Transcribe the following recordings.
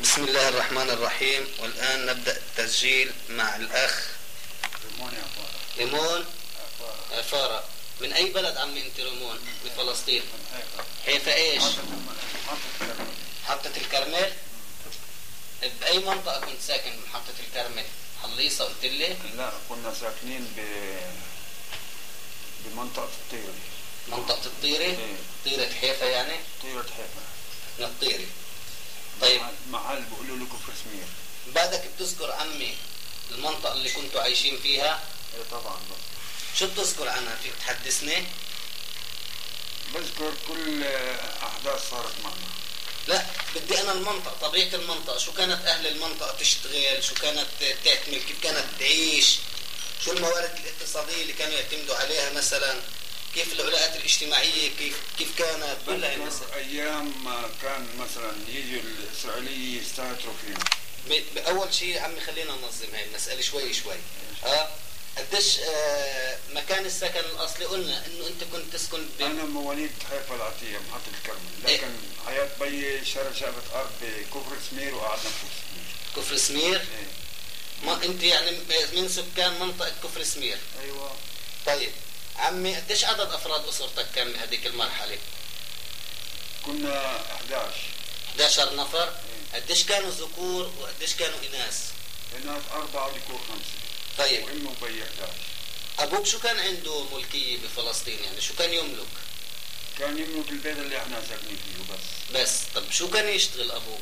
بسم الله الرحمن الرحيم. والآن نبدأ التسجيل مع الأخ ريمون عفارة. من أي بلد عمي أنت ريمون؟ من فلسطين. حيفا إيش؟ محطة الكرمل. بأي منطقة كنت ساكن بمحطة الكرمل؟ حليصة قلت لي؟ لا، كنا ساكنين بمنطقة الطيرة. منطقة الطيرة؟ إيه. طيرة حيفا يعني؟ طيرة حيفا من الطيرة. طيب محل بيقولوا له كفر سمير. بعدك بتذكر عمي المنطقة اللي كنتوا عايشين فيها؟ ايه طبعا. بس شو بتذكر عنها؟ فيك تحدثني؟ بذكر كل أحداث صارت معنا. لا، بدي أنا المنطقة، طبيعة المنطقة، شو كانت أهل المنطقة تشتغل، شو كانت تعمل، كيف كانت تعيش، شو الموارد الاقتصادية اللي كانوا يعتمدوا عليها مثلا، كيف العلاقات الاجتماعية كيف كانت كلها هي مثلا. أيام ما كان مثلا يجي الإسرائيليين يستهتروا فينا. بأول شيء عمي خلينا ننظم هاي المسألة شوي. قديش مكان السكن الأصلي؟ قلنا إنه أنت كنت تسكن أنا مواليد حيفا العتية محطة الكرمل، لكن حياة بيي شرى شقفة أرض بكفر سمير وقعدنا في كفر سمير. إيه. ما أنت يعني من سكان منطقة كفر سمير؟ أيوة. طيب عمي قديش عدد أفراد أسرتك كان بهذيك المرحلة؟ كنا 11 نفر. إيه. قديش كانوا ذكور وقديش كانوا إناث؟ إناث 4 وذكور 5. طيب وأمه وبي 11. أبوك شو كان عنده ملكية بفلسطين؟ يعني شو كان يملك؟ كان يملك البيت اللي احنا ساكنين فيه بس. طب شو كان يشتغل أبوك؟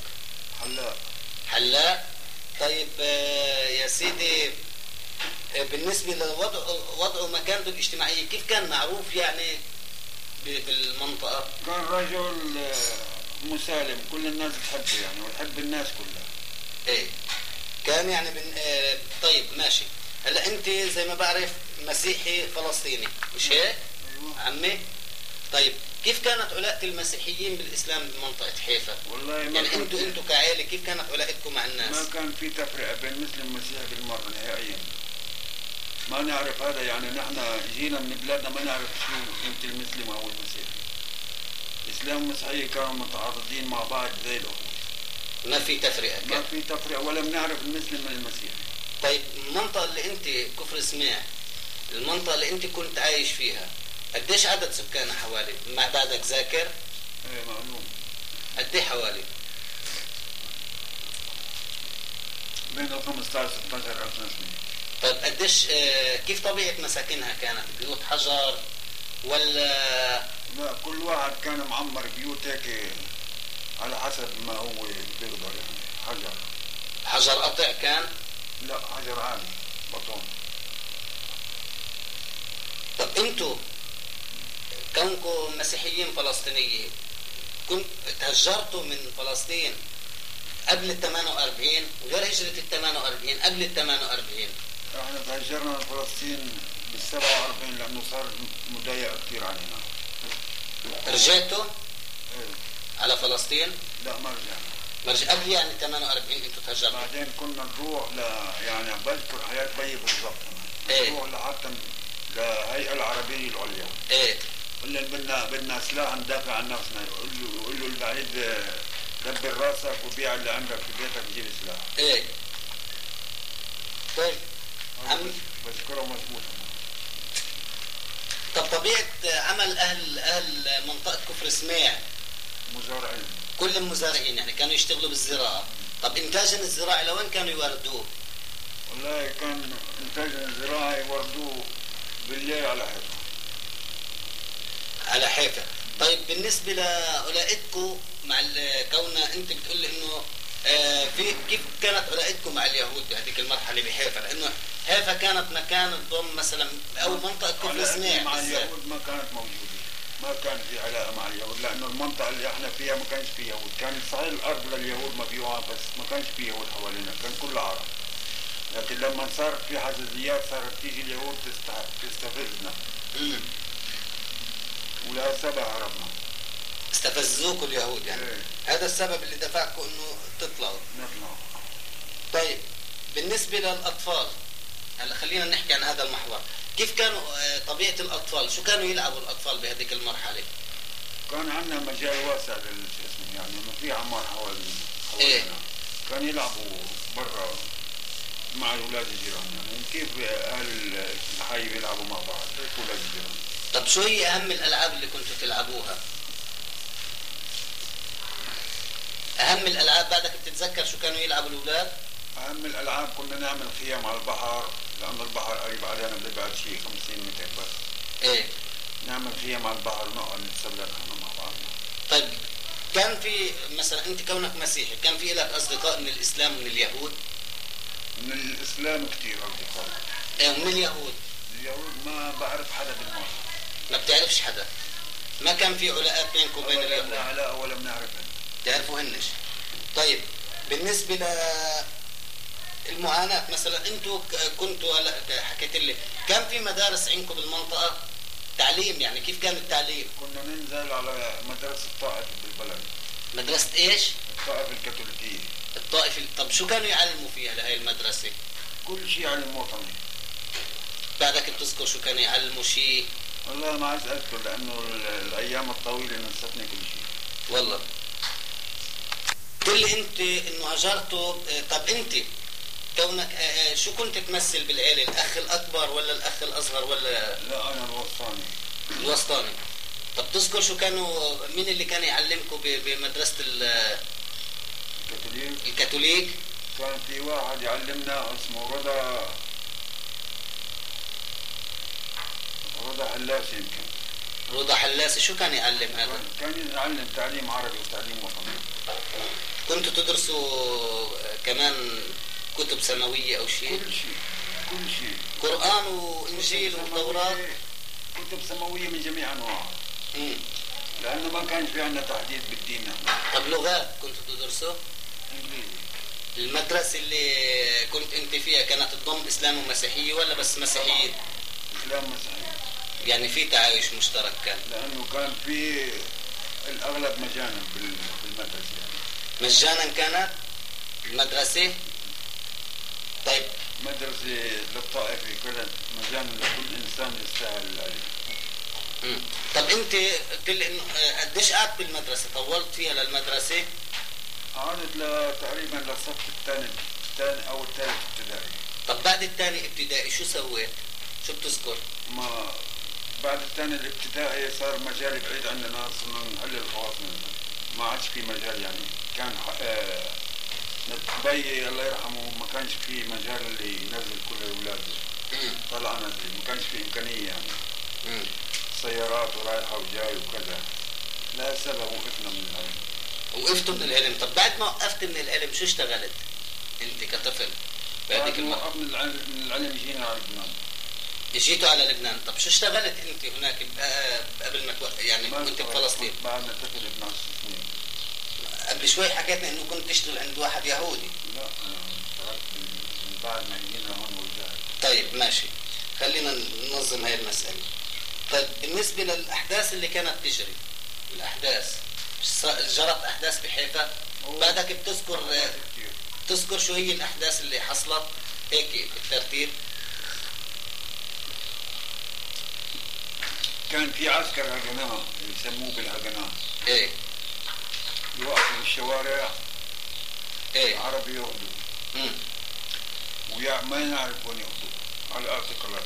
حلاق. طيب يا سيدي، بالنسبة لوضعه مكانته الاجتماعية كيف كان معروف يعني بالمنطقة؟ كان رجل مسالم، كل الناس تحبه يعني ويحب الناس كلها. ايه كان يعني طيب ماشي. هلا انت زي ما بعرف مسيحي فلسطيني مش هيك؟ أيوة. عمي طيب كيف كانت علاقة المسيحيين بالإسلام بمنطقة حيفا؟ والله ما يعني انتوا كعائلة كيف كانت علاقتكم مع الناس؟ ما كان في تفرقة بين مسلم ومسيحي بالمرة نهائيا. ما نعرف هذا، يعني نحن جينا من بلادنا ما نعرف شو قيمة المسلم أو المسيحي. الإسلام والمسيحية كانوا متعاضدين مع بعض زي الأخوة. ما في تفرقة كان؟ ما في تفرقة ولا بنعرف المسلم من المسيحي. طيب المنطقة اللي انت كفر سميع، المنطقة اللي انت كنت عايش فيها قديش عدد سكانها حوالي؟ ما بعدك ذاكر؟ ايه معلوم. قد ايه حوالي؟ بين 15 16 ألف نسمة. طيب قديش كيف طبيعة مساكنها كانت؟ بيوت حجر ولا؟ لا، كل واحد كان معمر بيوت هيك على حسب ما هو بيقدر يعني. حجر قطع كان؟ لا، حجر عالي بطون. طب انتوا كونكم مسيحيين فلسطينيين كنت تهجرتوا من فلسطين قبل ال 48 غير هجرة ال 48 قبل ال 48؟ احنا تهجرنا من فلسطين بال 47 لانه صار مضايق كثير علينا. رجعتوا؟ ايه. على فلسطين؟ لا، ما رجعنا. قبل يعني 48 انتوا تهجرتوا؟ بعدين كنا نروح يعني بذكر حياة بيي بالضبط. ايه. نروح لحتى للهيئة العربية العليا. ايه. قلنا بدنا سلاح ندافع عن نفسنا. يقول له البعيد دبر راسك وبيع اللي عندك في بيتك وجيب سلاح. ايه. طيب بذكره مضبوط. طب طبيعة عمل أهل منطقة كفر سميع؟ مزارعين. كلهم مزارعين يعني كانوا يشتغلوا بالزراعة. طب إنتاجهم الزراعي لوين كانوا يوردوه؟ والله كان إنتاجهم الزراعي يوردوه بالليل على حيفا. على حيفا. طيب بالنسبة لعلاقتكم مع كوننا أنت بتقول إنه في كيف كانت علاقتكم مع اليهود بهذيك المرحلة بحيفا؟ لأنه حيفا كانت مكان تضم مثلا أو منطقة كفر سميع. مع اليهود ما كانت موجودة، ما كان في علاقة مع اليهود، لأنه المنطقة اللي احنا فيها ما كانش فيها يهود. كان صحيح الأرض لليهود مبيوعة بس ما كانش فيه يهود حوالينا، كان كله عرب. لكن لما صار في حزازيات صارت تيجي اليهود تستفزنا. ولها سبب هربنا. استفزوكوا اليهود يعني؟ ايه. هذا السبب اللي دفعكم انه تطلعوا. نطلع. طيب بالنسبة للأطفال، هلا خلينا نحكي عن هذا المحور. كيف كانوا طبيعة الأطفال؟ شو كانوا يلعبوا الأطفال بهذيك المرحلة؟ كان عندنا مجال واسع يعني ما في عمار حوالينا. ايه. كان يلعبوا برا مع اولاد الجيران، يعني كيف اهل الحي بيلعبوا مع بعض هيك اولاد الجيران. طب شو هي اهم الالعاب اللي كنتوا تلعبوها؟ اهم الالعاب بعدك بتتذكر شو كانوا يلعبوا الاولاد؟ اهم الالعاب كنا نعمل خيام على البحر، لانه البحر قريب علينا بنبعد شيء 50 متر بس. ايه نعمل خيام على البحر ونقعد نتسلى نحن مع بعض. طيب كان في مثلا انت كونك مسيحي كان في لك اصدقاء من الاسلام ومن اليهود؟ من الاسلام كثير اصدقاء. ايه ومن اليهود؟ اليهود ما بعرف حدا بالمره. ما بتعرفش حدا؟ ما كان في علاقات بينكم وبين اليهود؟ لا علاقه ولا بنعرفها. تعرفوهنش. طيب بالنسبة للمعاناة مثلا انتوا كنتوا حكيت لي كان في مدارس عندكم بالمنطقة تعليم، يعني كيف كان التعليم؟ كنا ننزل على مدرسة الطائف بالبلد. مدرسة ايش؟ الطائف الكاثوليكية. الطائف. طب شو كانوا يعلموا فيها لهي المدرسة؟ كل شيء علم وطني. بعدك بتذكر شو كانوا يعلموا شيء؟ والله ما عاد اذكر لانه الايام الطويلة نستني كل شيء. والله قل لي انت انه هجرتوا. طب انت كونك شو كنت تمثل بالعيلة؟ الاخ الاكبر ولا الاخ الاصغر ولا؟ لا انا الوسطاني. الوسطاني. طب تذكر شو كانوا مين اللي كان يعلمكم بمدرسة الكاثوليك؟ كان في واحد يعلمنا اسمه رضا حلاسي يمكن. رضا حلاسي. شو كان يعلم هذا؟ كان يعلم تعليم عربي وتعليم وطني. كنتوا تدرسوا كمان كتب سماوية أو شيء؟ كل شيء. قرآن وإنجيل وتوراة؟ كتب سماوية من جميع أنواعها. لأنه ما كان في عندنا تحديد بالدين نحن. طب لغات كنتوا تدرسوا؟ إنجليزي. المدرسة اللي كنت أنت فيها كانت تضم إسلام ومسيحية ولا بس مسيحية؟ إسلام مسيحية. يعني في تعايش مشترك كان؟ لأنه كان في الأغلب مجانا بالمدرسة. مجانا كانت المدرسة؟ طيب مدرسة للطائفة كانت مجانا لكل إنسان يستاهل العلم. طب أنت قلت لي إنه قديش قعدت بالمدرسة؟ طولت فيها للمدرسة؟ قعدت تقريبا للصف الثاني أو الثالث ابتدائي. طب بعد الثاني ابتدائي شو سويت؟ شو بتذكر؟ ما بعد الثاني الابتدائي صار مجال بعيد عندنا، صرنا نقلل خواصنا، ما عادش في مجال يعني. كان بيي الله يرحمه ما كانش في مجال اللي ينزل كل اولاده. طلع نزل، ما كانش في امكانيه يعني. سيارات ورايحه وجاي وكذا. لا سبب وقفنا من العلم. وقفتوا من العلم. طب بعد ما وقفت من العلم شو اشتغلت انت كطفل بهذيك المرة؟ وقفنا من العلم جينا على لبنان. جيتوا على لبنان. طب شو اشتغلت انت هناك قبل ما يعني كنت بفلسطين؟ بعدنا طفل 12 سنين. قبل شوي حكيتنا انه كنت تشتغل عند واحد يهودي. لا انا اشتغلت من بعد ما جينا هون ورجعت. طيب ماشي، خلينا ننظم هاي المسألة. طيب بالنسبة للأحداث اللي كانت تجري، الأحداث جرت أحداث بحيفا، بعدك بتذكر شو هي الأحداث اللي حصلت هيك بالترتيب؟ كان في عسكر هجناء يسموه بالهجناء. ايه يوقفوا بالشوارع. ايه العرب ياخذوا. وما نعرف وين ياخذوا على الاعتقالات.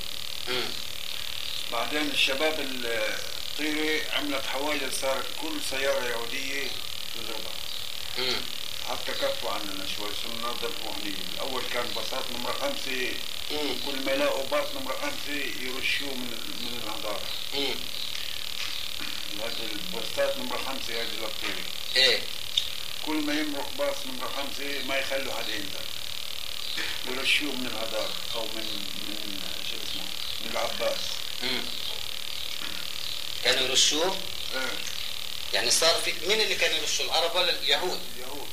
بعدين الشباب الطيرة عملت حواجز، صارت كل سيارة يهودية تضربها. حتى كفوا عننا شوي، صرنا نضربوا هني. الأول كان باصات نمرة 5 كل ما يلاقوا باص نمرة 5 يرشوه من الهضارة. هذه الباصات نمرة 5 هذه للطيرة. ايه كل ما يمرق باص نمرة 5 ما يخلوا حدا ينزل، يرشوه من الهضارة أو من شو اسمه من العباس. كانوا يرشوه؟ يعني صار في مين اللي كان يرشوا، العرب ولا اليهود؟ اليهود.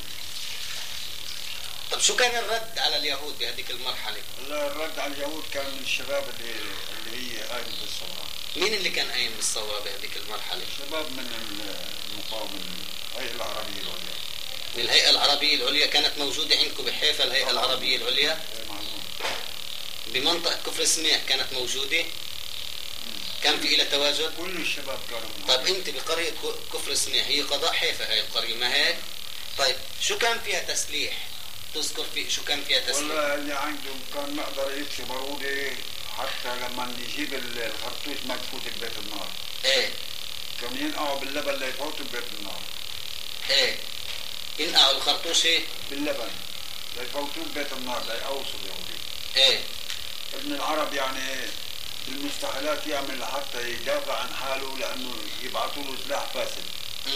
طب شو كان الرد على اليهود بهذيك المرحلة؟ لا الرد على اليهود كان من الشباب اللي هي قايم بالثورة. مين اللي كان قايم بالثورة بهذيك المرحلة؟ شباب من المقاومة، الهيئة العربية العليا. الهيئة العربية العليا كانت موجودة عندكم بحيفا الهيئة العربية العليا؟ ايه معلوم. بمنطقة كفر سميح كانت موجودة؟ كان في إلى تواجد؟ كل الشباب كانوا موجودين. طيب أنت بقرية كفر سميح هي قضاء حيفا هاي القرية ما هيك؟ طيب شو كان فيها تسليح؟ تذكر في شو كان فيها تسليح؟ والله اللي عندهم كان نقدر يكسي بارودة حتى لما يجيب الخرطوش ما تفوت ببيت النار. ايه كانوا ينقعوا باللبن ليفوتوا ببيت النار. ايه ينقعوا الخرطوش ايه؟ باللبن ليفوتوه ببيت النار ليقوصوا اليهودي. ايه ابن العرب يعني بالمستحيلات يعمل حتى يدافع عن حاله لانه يبعثوا له سلاح فاسد.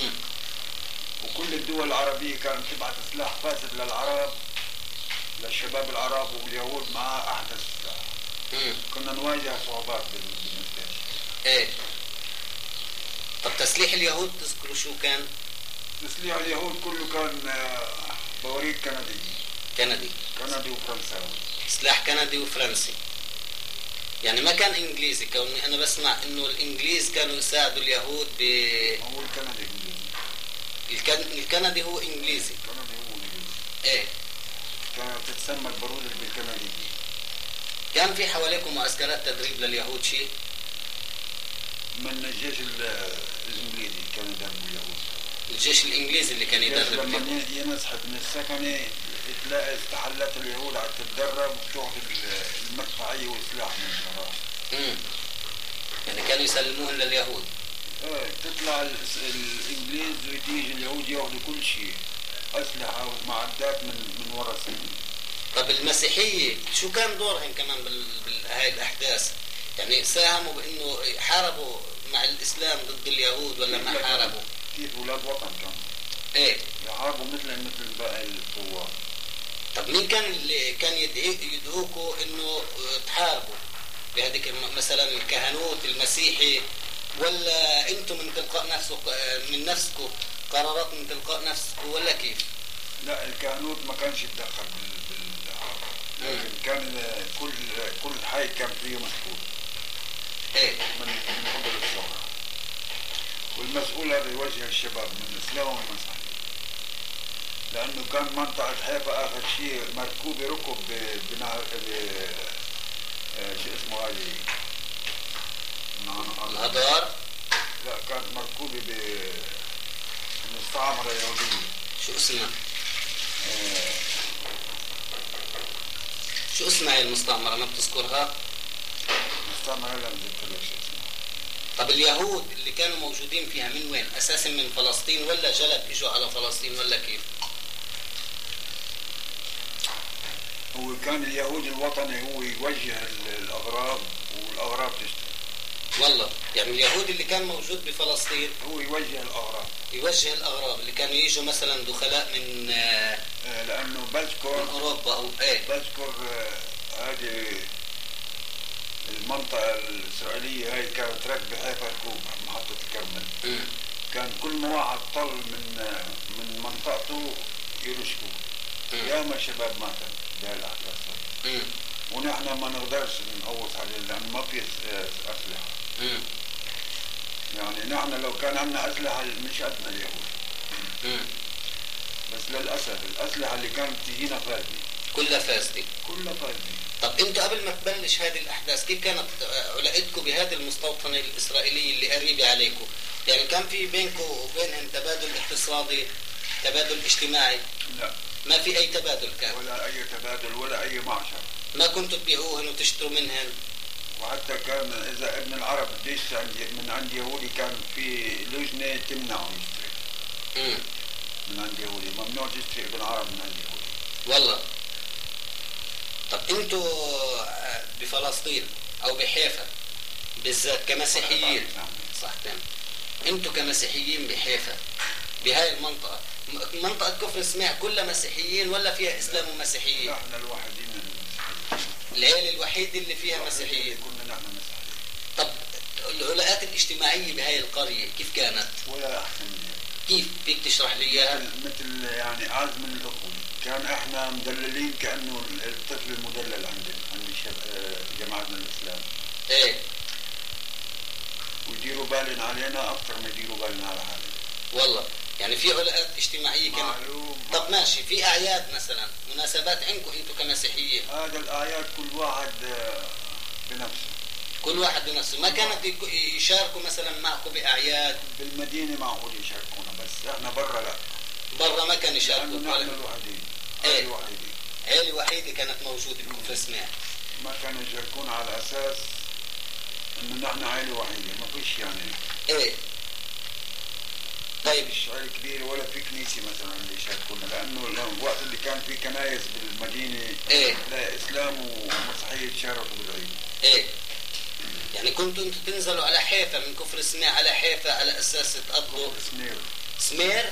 وكل الدول العربية كانت تبعث سلاح فاسد للعرب، للشباب العرب واليهود مع احدث سلاح. كنا نواجه صعوبات بالنسبة لي. ايه طب تسليح اليهود تذكروا شو كان؟ تسليح اليهود كله كان بواريك كندي وفرنساوي. سلاح كندي وفرنسي، يعني ما كان انجليزي، كوني انا بسمع انه الانجليز كانوا يساعدوا اليهود ب هو الكندي انجليزي. الكندي هو انجليزي. ايه كانت تتسمى البارودة بالكندي. كان في حواليكم معسكرات تدريب لليهود شيء؟ من الجيش الانجليزي كان يدرب اليهود. الجيش الانجليزي اللي كان يدرب لما ينسحب من السكنة تلاقي استحلت اليهود عم تتدرب وتاخذ المدفعية والسلاح من وراها. يعني كانوا يسلموهم لليهود. ايه تطلع الانجليز وتيجي اليهود ياخذوا كل شيء، اسلحة ومعدات من ورا السكنة. طب المسيحية شو كان دورهم كمان بهاي الاحداث؟ يعني ساهموا بانه حاربوا مع الاسلام ضد اليهود ولا ما حاربوا؟ كيف اولاد وطن كانوا. ايه يحاربوا مثل باقي الثوار. طب مين كان اللي كان يدعوكوا انه تحاربوا بهذيك مثلا الكهنوت المسيحي، ولا انتم من تلقاء نفسكم قرارات من تلقاء نفسكم ولا كيف؟ لا الكهنوت ما كانش يتدخل لكن كان كل حي كان فيه مسؤول. ايه من قبل الثورة، والمسؤول هذا يوجه الشباب من الاسلام والمسيحية، لانه كان منطقة حيفا اخر شيء مركوبة ركب بنهر شو اسمه هذه الهضار. لا كانت مركوبة بمستعمرة يهودية. شو اسمها؟ شو اسمها هي المستعمرة ما بتذكرها؟ مستعمرة لا مذكر شو اسمها. طب اليهود اللي كانوا موجودين فيها من وين؟ اساسا من فلسطين ولا جلب اجوا على فلسطين ولا كيف؟ هو كان اليهودي الوطني هو يوجه الأغراب والأغراب تشتغل. والله يعني اليهودي اللي كان موجود بفلسطين هو يوجه الأغراب اللي كانوا يجوا مثلا دخلاء من لأنه بذكر من أوروبا أو إيه بذكر هذه المنطقة الإسرائيلية هاي كانت راكبة حيفا ركوب محطة الكرمل. كان كل ما واحد طل من منطقته يرشكوه. ياما شباب ماتوا بهالأحداث. ونحن ما نقدرش نقوص عليه لأنه ما في أسلحة. يعني نحن لو كان عندنا أسلحة مش قدنا اليهود. بس للأسف الأسلحة اللي كانت تجينا فاسدة. كلها فاسدة. طب انتوا قبل ما تبلش هذه الأحداث كيف كانت علاقتكم بهذه المستوطنة الإسرائيلية اللي قريبة عليكم؟ يعني كان في بينكم وبينهم تبادل اقتصادي، تبادل اجتماعي؟ لا ما في أي تبادل كان؟ ولا أي تبادل ولا أي معشر. ما كنتوا تبيعوهن وتشتروا منهن؟ وحتى كان إذا ابن العرب بده يشتري من عند يهودي كان في لجنة تمنعه يشتري. من عند يهودي ممنوع تشتري ابن العرب من عند يهودي. والله. طب انتوا بفلسطين أو بحيفا بالذات كمسيحيين صح تمام، انتوا كمسيحيين بحيفا بهاي المنطقة، منطقة كفر سماع كلها مسيحيين ولا فيها إسلام ومسيحيين؟ نحن الوحيدين المسيحيين. العيلة الوحيدة اللي فيها مسيحيين. كنا نحن مسيحيين. طب العلاقات الاجتماعية بهاي القرية كيف كانت؟ ولا أحسن منها. كيف فيك تشرح لي إياها؟ مثل يعني أعز من الأخوة. كان احنا مدللين كأنه الطفل المدلل عند جماعتنا الإسلام. ايه. ويديروا بالنا علينا أكثر ما يديروا بالنا على حالنا. والله يعني في علاقات اجتماعية كانت. طب ماشي، في أعياد مثلا مناسبات عندكم انتم كمسيحيين؟ هذا الأعياد كل واحد بنفسه. كل واحد بنفسه، ما كانت يشاركوا مثلا معكم بأعياد؟ بالمدينة معقول يشاركونا بس احنا برا لا. برا ما كان يشاركوا. نحن الوحيدين. عائلة وحيدة. عائلة وحيدة كانت موجودة بكفر سماع. ما كانوا يشاركون على أساس إنه نحن عائلة وحيدة، ما فيش يعني. إيه. طيب. مش عائلة كبيرة ولا في كنيسة مثلا اللي يشاركونا، لأنه الوقت اللي كان في كنايس بالمدينة لا إسلام ومسيحية يتشاركوا بالعيد. إيه. يعني كنتوا انتوا تنزلوا على حيفا من كفر سماع على حيفا على اساس تقضوا سمير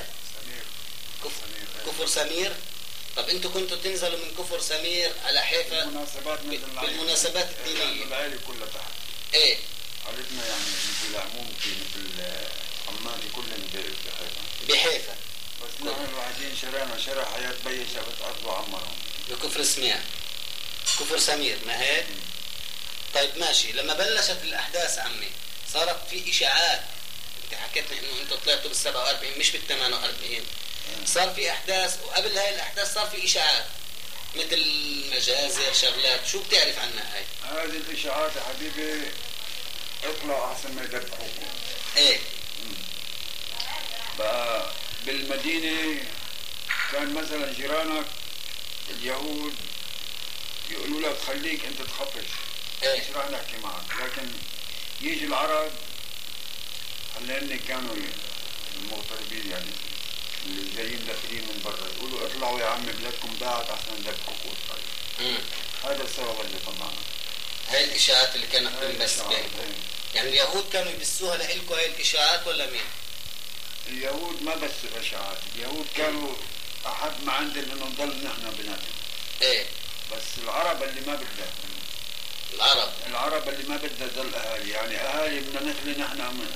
كفر سمير. طب انتوا كنتوا تنزلوا من كفر سمير على حيفا بالمناسبات الدينية. العائلة كلها تحت. ايه. عائلتنا يعني مثل عمومتي مثل عماتي كلهم بحيفا. بحيفا. بس نحن الوحيدين شرع حياة بي شافت أرض وعمرهم. بكفر سماع. كفر سمير ما هيك؟ طيب ماشي. لما بلشت الأحداث عمي صارت في إشاعات. أنت حكيتني إنه أنتوا طلعتوا بال47 مش بال48. صار في أحداث وقبل هاي الأحداث صار في إشاعات مثل مجازر شغلات. شو بتعرف عنها هاي؟ هذه الإشاعات يا حبيبي اطلع أحسن ما يدبحوكم. إيه. بقى بالمدينة كان مثلا جيرانك اليهود يقولوا لك خليك أنت تخفش. إيه. مش راح نحكي معك، لكن يجي العرب هلأني كانوا المغتربين يعني اللي جايين داخلين من برا يقولوا اطلعوا يا عم بلادكم ضاعت احسن ندبحكم. هذا السبب اللي طلعنا. هاي الاشاعات اللي كانت تنبث يعني اليهود كانوا يبثوها لإلكم هاي الاشاعات ولا مين؟ اليهود ما بثوا اشاعات، اليهود كانوا احد ما عندهم انه نضل نحن بيناتهم. ايه. بس العرب اللي ما بدها العرب اللي ما بدها ظل اهالي، يعني اهالي بدنا نخلي نحن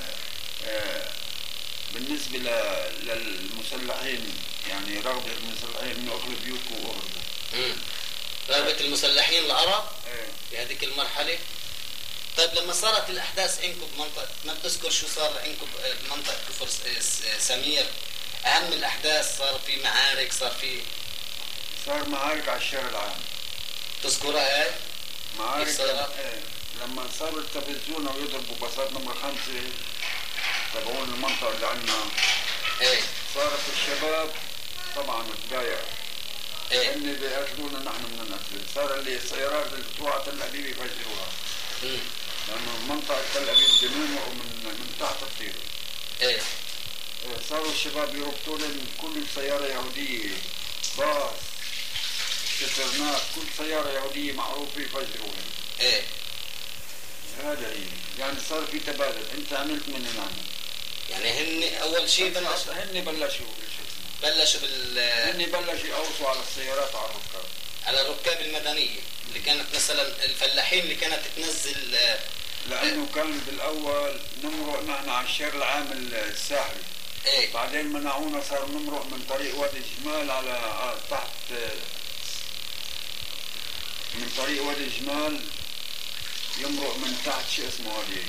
بالنسبه للمسلحين يعني رغبه المسلحين انه اخلوا بيوتكم واهربوا. رغبه المسلحين العرب في هذيك المرحله. طيب لما صارت الاحداث عندكم بمنطقه، ما بتذكر شو صار عندكم بمنطقه كفر سمير؟ اهم الاحداث صار في معارك، صار معارك على الشارع العام. تذكرها هاي؟ معارك لما صاروا يستفزونا ويضربوا باصات نمرة 5 تبعون المنطقة اللي عندنا. صارت الشباب طبعا تضايق. هن بيقتلونا نحن من القتل. صار اللي السيارات اللي بتوع تل ابيب يفجروها. لأنه منطقة تل ابيب جنون ومن تحت الطير. صاروا الشباب يربطوا لهم كل سيارة يهودية باص شترنات كل سيارة يهودية معروفة يفجروها. هذا يعني صار في تبادل. انت عملت من هنا يعني هن اول شيء هن بلشوا بلشوا يقوصوا على السيارات وعلى الركاب، على الركاب المدنية اللي كانت مثلا الفلاحين اللي كانت تنزل. لانه كان بالاول نمرق نحن على الشارع العام الساحلي. بعدين منعونا صار نمرق من طريق وادي الجمال على تحت من طريق وادي الجمال يمرق من تحت شو اسمه هذه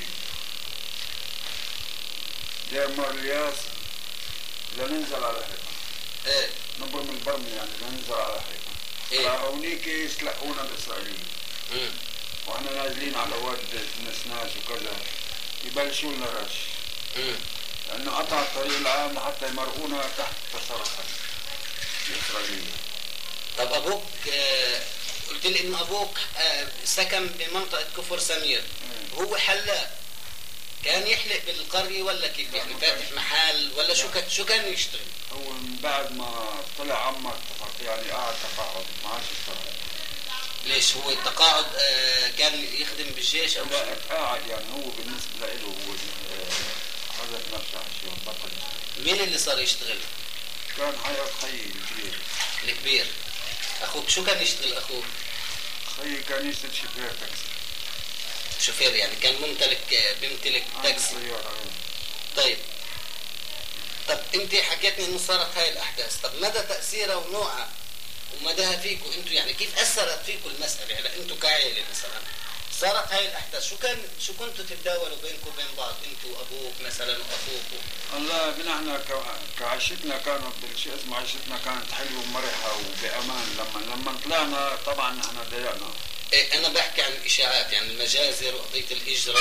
دير مارلياس لننزل على حيفا. نبر من البرمي يعني لننزل على حيفا. فهونيك يسلقونا الاسرائيليين. واحنا نازلين على واد نسناس وكذا يبلشوا لنا رش. لانه قطع الطريق العام لحتى يمرقونا تحت تصرفات الاسرائيليين. طب ابوك قلت لي انه ابوك سكن بمنطقة كفر سمير. هو حلاق، كان يحلق بالقرية ولا كيف؟ يعني فاتح محل ولا شو كان يشتغل؟ هو من بعد ما طلع عمر يعني قاعد تقاعد ما عادش يشتغل. ليش هو التقاعد كان يخدم بالجيش او لا قاعد يعني هو بالنسبة له هو حذف نفسه عن شيء بطل. مين اللي صار يشتغل؟ كان حياة خيي الكبير. اخوك شو كان يشتغل اخوك؟ خيي كان يشتغل شوفير تاكسي. شوفير يعني كان بيمتلك تاكسي. طيب انت حكيتني انه صارت هاي الاحداث. طب مدى تاثيرها ونوعها ومداها فيكم انتم؟ يعني كيف اثرت فيكم المساله؟ يعني انتم كعائله مثلا صارت هاي الاحداث، شو كنتوا تتداولوا بينكم وبين بعض انتم وابوك مثلا واخوك؟ والله نحن كعيشتنا كانت بالشيء اسمه عيشتنا كانت حلوه ومرحه وبامان. لما طلعنا طبعا نحن ضايقنا. انا بحكي عن الاشاعات، يعني المجازر وقضيه الهجره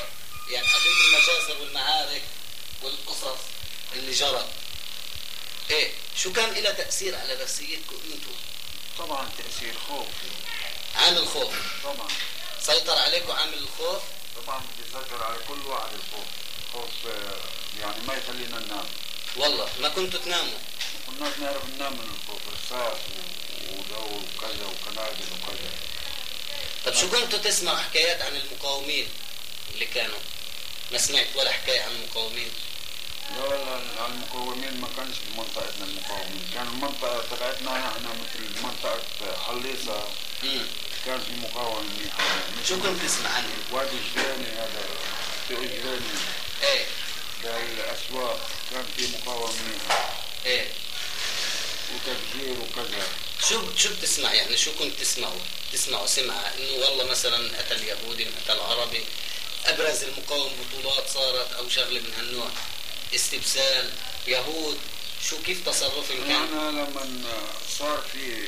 يعني قضيه المجازر والمعارك والقصص اللي جرت. ايه شو كان لها تأثير على نفسيتكم انتم؟ طبعا تأثير خوف. عامل خوف. طبعا سيطر عليكم عامل الخوف؟ طبعا بيسيطر على كل واحد الخوف. خوف يعني ما يخلينا ننام. والله ما كنتوا تناموا؟ ما كناش نعرف ننام من الخوف، رصاص ودور وكذا وقنابل وكذا. طب شو كنتوا تسمعوا حكايات عن المقاومين اللي كانوا؟ ما سمعت ولا حكاية عن المقاومين؟ لا لا، المقاومين ما كانش بمنطقتنا المقاومين، كان المنطقة تبعتنا نحن مثل منطقة حليصة. كان في مقاومة منيحة. شو كنت تسمع عنهم؟ وادي جراني، هذا في جراني. ايه بالأسواق كان في مقاومة منيحة. ايه وتفجير وكذا. شو بتسمع يعني؟ شو كنت تسمعوا سمعة انه والله مثلا قتل يهودي قتل عربي، ابرز المقاوم بطولات صارت او شغله من هالنوع، استبسال يهود، شو كيف تصرفهم كان؟ أنا لما صار في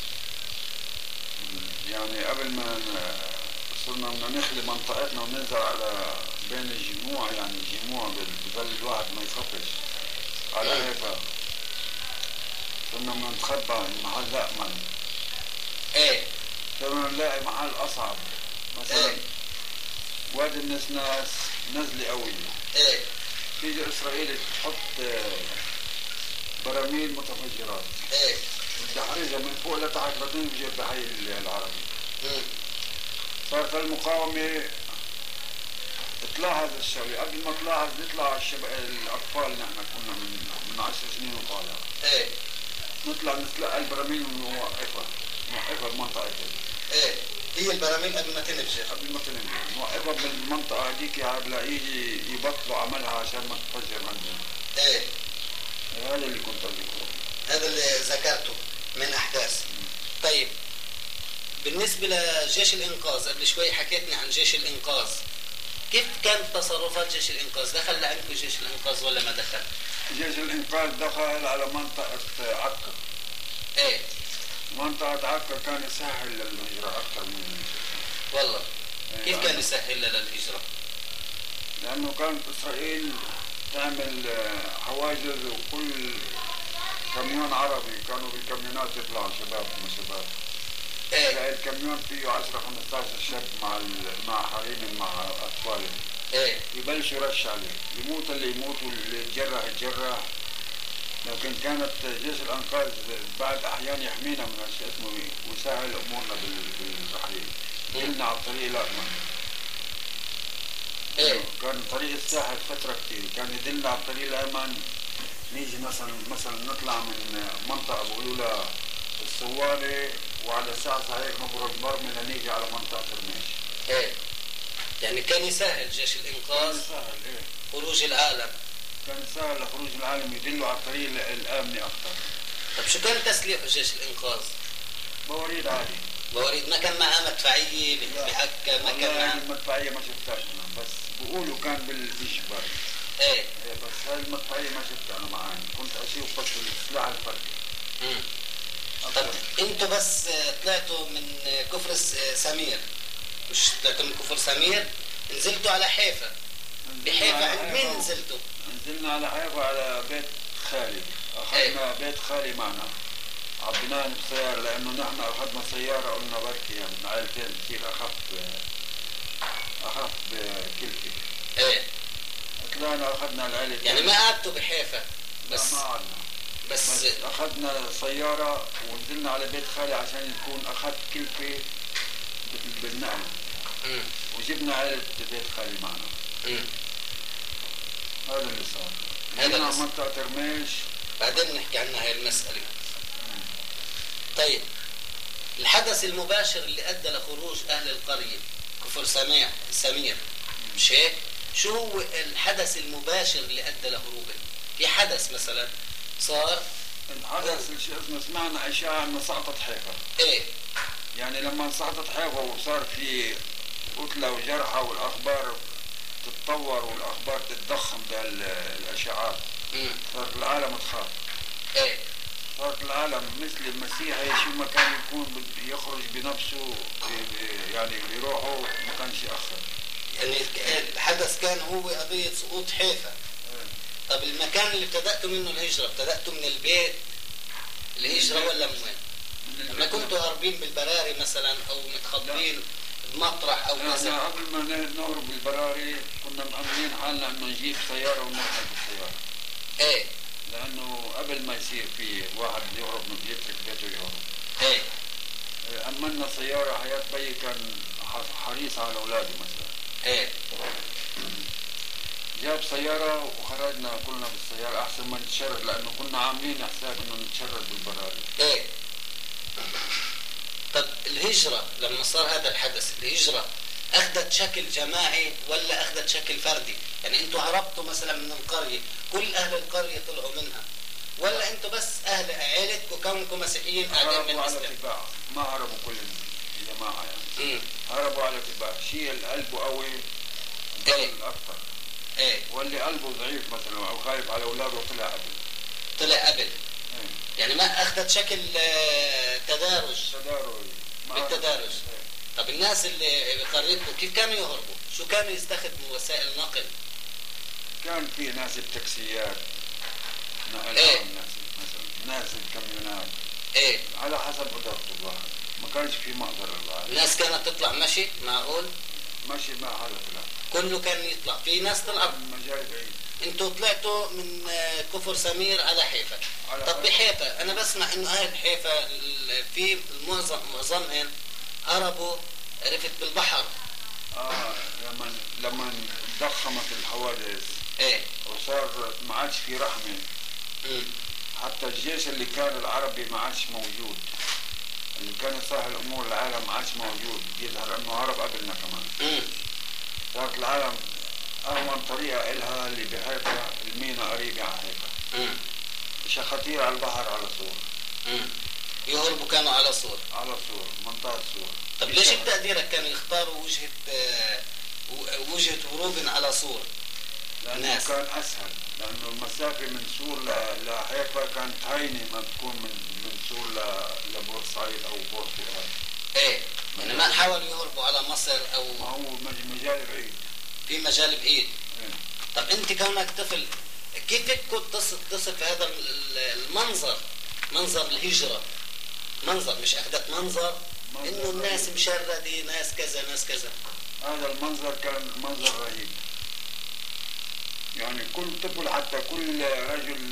يعني قبل ما صرنا بدنا نخلي منطقتنا وننزل على بين الجموع، يعني الجموع بضل الواحد ما يخافش على هيفا. صرنا بدنا نتخبى محل أأمن. ايه صرنا نلاقي محل أصعب، مثلا ايه وادي الناس نزلة قوية. ايه تيجي إسرائيل تحط براميل متفجرات. ايه وتحرجها من فوق لتحت لتنفجر بحي العربي. صارت المقاومة تلاحظ الشغله، قبل ما تلاحظ نطلع الأطفال، نحن كنا من 10 سنين وطالع. ايه نطلع نتلقى البراميل ونوقفها بمنطقة. ايه هي البراميل قبل ما تنفجر نوقفها بالمنطقة هذيك يلاقيه يبطلوا عملها عشان ما تفجر عندنا. ايه هذا اللي كنت أذكره. هذا اللي ذكرته من أحداث. طيب بالنسبة لجيش الإنقاذ، قبل شوي حكيتني عن جيش الإنقاذ، كيف كانت تصرفات جيش الإنقاذ؟ دخل لعندكم جيش الإنقاذ ولا ما دخل؟ جيش الإنقاذ دخل على منطقة عكا. ايه منطقة عكا كان يسهل للهجرة أكثر من والله. كيف كان يسهل للهجرة؟ لأنه كانت إسرائيل تعمل حواجز، وكل كاميون عربي كانوا بالكاميونات يطلعوا شباب وشباب. ايه الكاميون فيه 10-15 شاب مع حريم مع أطفال. ايه يبلشوا يرش عليه، يموت اللي يموت واللي يتجرح. لكن كانت جيش الأنقاذ بعد أحيان يحمينا من هالشيء اسمه ويسهل أمورنا بالبحرية. يلنا على الطريق الأأمن. ايه كان طريق الساحل فترة كتير، كان يدلنا على الطريق الأأمن. نيجي مثلا نطلع من منطقة بيقولوا لها الصواري، وعلى ساعة هيك نبرد برملة نيجي على منطقة رميش. ايه يعني كان يسهل جيش الإنقاذ خروج العالم. كان سهل لخروج العالم، يدلوا على الطريق الآمني أكثر. طب شو كان تسليحه جيش الإنقاذ؟ بواريد عادي. بواريد، ما كان معاه مدفعية بحكة؟ ما كان معاه المدفعية ما شفتهاش أنا، بس بقولوا كان بالجبل. ايه بس هاي المدفعية ما شفتها أنا معاي، كنت أشوف بس السلاح الفردي. طب انتوا بس طلعتوا من كفر سمير، مش طلعتوا من كفر سمير نزلتوا على حيفا. بحيفا عند مين نزلتوا؟ نزلنا على حيفا على بيت خالي. أخذنا بيت خالي معنا، عبيناه بسيارة، لأنه نحن أخذنا سيارة قلنا بركي يعني عائلتين كثير أخف بكلفة. ايه طلعنا أخذنا العائلة. يعني ما قعدتوا بحيفا بس؟ ما قعدنا، بس أخذنا سيارة ونزلنا على بيت خالي عشان يكون أخذ كلفة بالنقل. وجبنا عائلة بيت خالي معنا. هذا اللي صار. هذا منطقة رميش. بعدين نحكي عنها هاي المسألة. طيب الحدث المباشر اللي أدى لخروج أهل القرية كفر سمير مش هيك؟ شو هو الحدث المباشر اللي أدى لهروبه؟ في حدث مثلا صار. الحدث الشيء اسمه سمعنا أشياء أنه سقطت حيفا. إيه يعني لما سقطت حيفا وصار في قتلى وجرحى والأخبار تتطور والأخبار تتضخم بالأشعاعات. صارت العالم تخاف. ايه صارت العالم مثل المسيحي شو ما كان يكون يخرج بنفسه يعني يروحوا ما كانش يأخر. يعني الحدث كان هو قضية سقوط حيفا. طب المكان اللي ابتدأتوا منه الهجرة، ابتدأتوا من البيت الهجرة ولا من وين؟ لما كنتوا هاربين بالبراري مثلا او متخبين بمطرح او كذا؟ احنا قبل ما نهرب بالبراري كنا مأمنين حالنا انه نجيب سيارة ونرحل بالسيارة. ايه. لانه قبل ما يصير في واحد يهرب من يترك بيته يهرب. ايه. أمنا سيارة. حياة بي كان حريص على أولادي مثلا. ايه. جاب سيارة وخرجنا كلنا بالسيارة أحسن ما نتشرد، لأنه كنا عاملين حساب إنه نتشرد بالبراري. ايه. طب الهجرة لما صار هذا الحدث، الهجرة أخذت شكل جماعي ولا أخذت شكل فردي؟ يعني أنتوا هربتوا مثلا من القرية، كل أهل القرية طلعوا منها، ولا أنتوا بس أهل عائلتكم كونكم مسيحيين قاعدين من الإسلام؟ ما هربوا كل الجماعة يعني. هربوا على تباع. شيء القلب قوي ايه أكثر. ايه. واللي قلبه ضعيف مثلا أو خايف على أولاده طلع قبل. ايه. يعني ما أخذت شكل تدارج. بالتدارج. ايه. طب الناس اللي بقريتكم كيف كانوا يهربوا؟ شو كانوا يستخدموا وسائل نقل؟ كان في ناس التاكسيات، نقل ايه. الناس مثلا، ناس الكاميونات. ايه. على حسب قدرته الواحد، ما كانش في مقدر الواحد. الناس كانت تطلع مشي معقول؟ مشي ما حدا طلع. كله كان يطلع، في ناس طلعت مجال بعيد. انتوا طلعتوا من كفر سمير على حيفا. طب بحيفا انا بسمع انه اهل حيفا في معظمهم هربوا عرفت بالبحر. لما ضخمت الحوادث. ايه. وصار ما عادش في رحمه. حتى الجيش اللي كان العربي ما عادش موجود، اللي كان يصلح الامور العالم ما عادش موجود، يظهر انه هرب قبلنا كمان. صارت العالم اهون طريقه الها اللي بحيفا المينا قريبه على حيفا. شخطير على البحر على صور. يهربوا كانوا على صور. منطقه صور. طب ليش بتقديرك كانوا يختاروا وجهة هروب على صور؟ لأنه كان أسهل، لأنه المسافة من صور لحيفا كانت هينة ما تكون من صور لبورسعيد أو بورسعيد. إيه، يعني ما حاولوا يهربوا على مصر أو ما هو مجال بعيد. في مجال بعيد. إيه. طب أنت كونك طفل كيف كنت تصف هذا المنظر، منظر الهجرة، منظر مش أخذت منظر إنه الناس مشردة، ناس كذا ناس كذا. هذا المنظر كان منظر رهيب. يعني كل طفل حتى كل رجل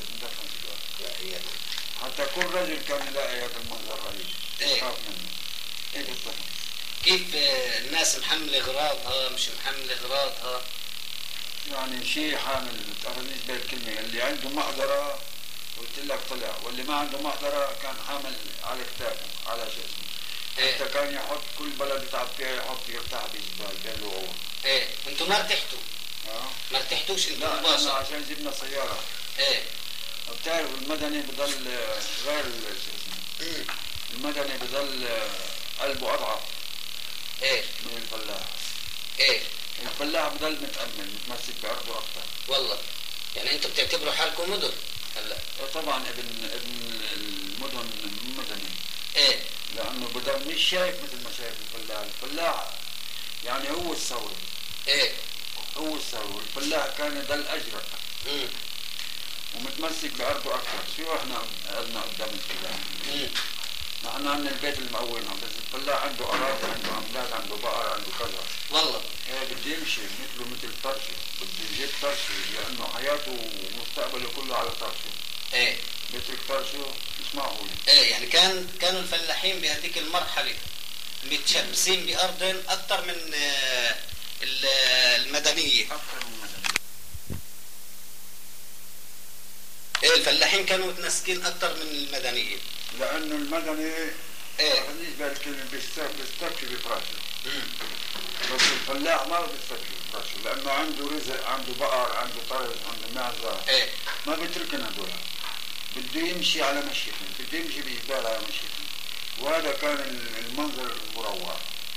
حتى كل رجل كان يلاقي هذا المنظر رهيب. ايه. خاف منه. ايه بالضبط. كيف الناس محملة اغراضها مش محملة اغراضها؟ يعني شيء حامل، تاخذنيش بالكلمة، اللي عنده مقدرة قلت لك طلع، واللي ما عنده مقدرة كان حامل على كتابه على شو اسمه. ايه. حتى كان يحط كل بلد يتعب فيها يحط يرتاح بجبال بين له. ايه. انتوا ما ارتحتوا؟ ما ارتحتوش انتوا مباشرة؟ لا عشان جبنا سيارة. ايه. بتعرف المدني بضل غير شو اسمه. المدني بضل قلبه اضعف. ايه. من الفلاح. ايه. الفلاح بضل متأمل متمسك بأرضه أكثر. والله يعني انتوا بتعتبروا حالكم مدن هلا؟ طبعا ابن المدن مدني. ايه. لأنه بضل مش شايف مثل ما شايف الفلاح يعني هو الثوري. ايه. هو الثوري، الفلاح كان يضل أجرأ. ومتمسك بأرضه أكثر. شو احنا قلنا قدام الفلاح؟ نحن عندنا البيت اللي مقوينها، بس الفلاح عنده أراضي، عنده أملاك، عنده بقر، عنده كذا. والله. ايه بده يمشي مثل طرشه، بده يجيب طرشه لأنه حياته ومستقبله كله على طرشه. ايه. بيترك طرشه اسمعوا لي. ايه يعني كانوا الفلاحين بهذيك المرحلة متشبسين بأرض أكثر من المدنية. أكثر من المدنية. ايه الفلاحين كانوا متمسكين أكثر من المدنية. لأنه المدني ايه بالنسبة للكلمة بيستكفي بفراشه. بس الفلاح ما بيستكفي بفراشه لأنه عنده رزق، عنده بقر، عنده طرز، عنده معزة. ايه. ما بيتركن هدول. بده يمشي على مشيتهم، بده يمشي بجبال على مشيتهم. وهذا كان المنظر المروع.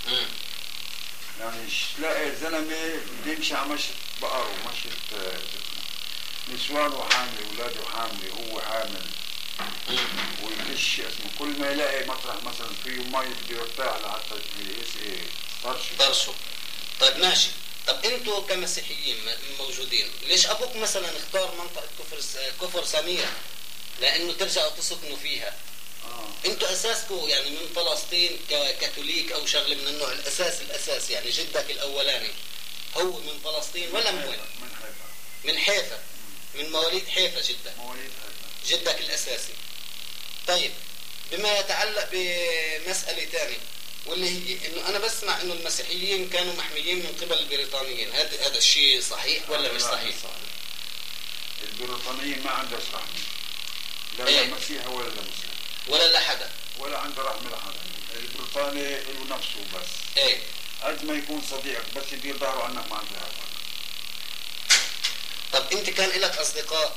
يعني تلاقي زلمة بده يمشي على مشية بقر ومشية نسوانه حاملة، اولاده حاملة، هو حامل. ويدش اسمه كل ما يلاقي مطرح مثلا فيه مي بده يرتاح لحتى يسقي طرشه. طيب ماشي. طب انتوا كمسيحيين موجودين، ليش ابوك مثلا اختار منطقة كفر سمير لانه ترجعوا تسكنوا فيها؟ انتوا اساسكم يعني من فلسطين ككاثوليك او شغله من النوع الاساس يعني جدك الاولاني هو من فلسطين ولا من وين؟ من حيفا. من حيفا. من مواليد حيفا جدك. مواليد حيفا. جدك الاساسي. طيب بما يتعلق بمسألة ثانية واللي هي انه انا بسمع انه المسيحيين كانوا محميين من قبل البريطانيين، هذا الشيء صحيح ولا مش صحيح؟ البريطانيين ما عندهاش رحمة، لا ايه؟ للمسيح ولا للمسلم ولا لحدا، ولا عنده رحمة لحدا. البريطاني له نفسه بس. ايه؟ قد ما يكون صديقك بس يدير ظهره عنك ما عنده يعرفك. طب انت كان لك اصدقاء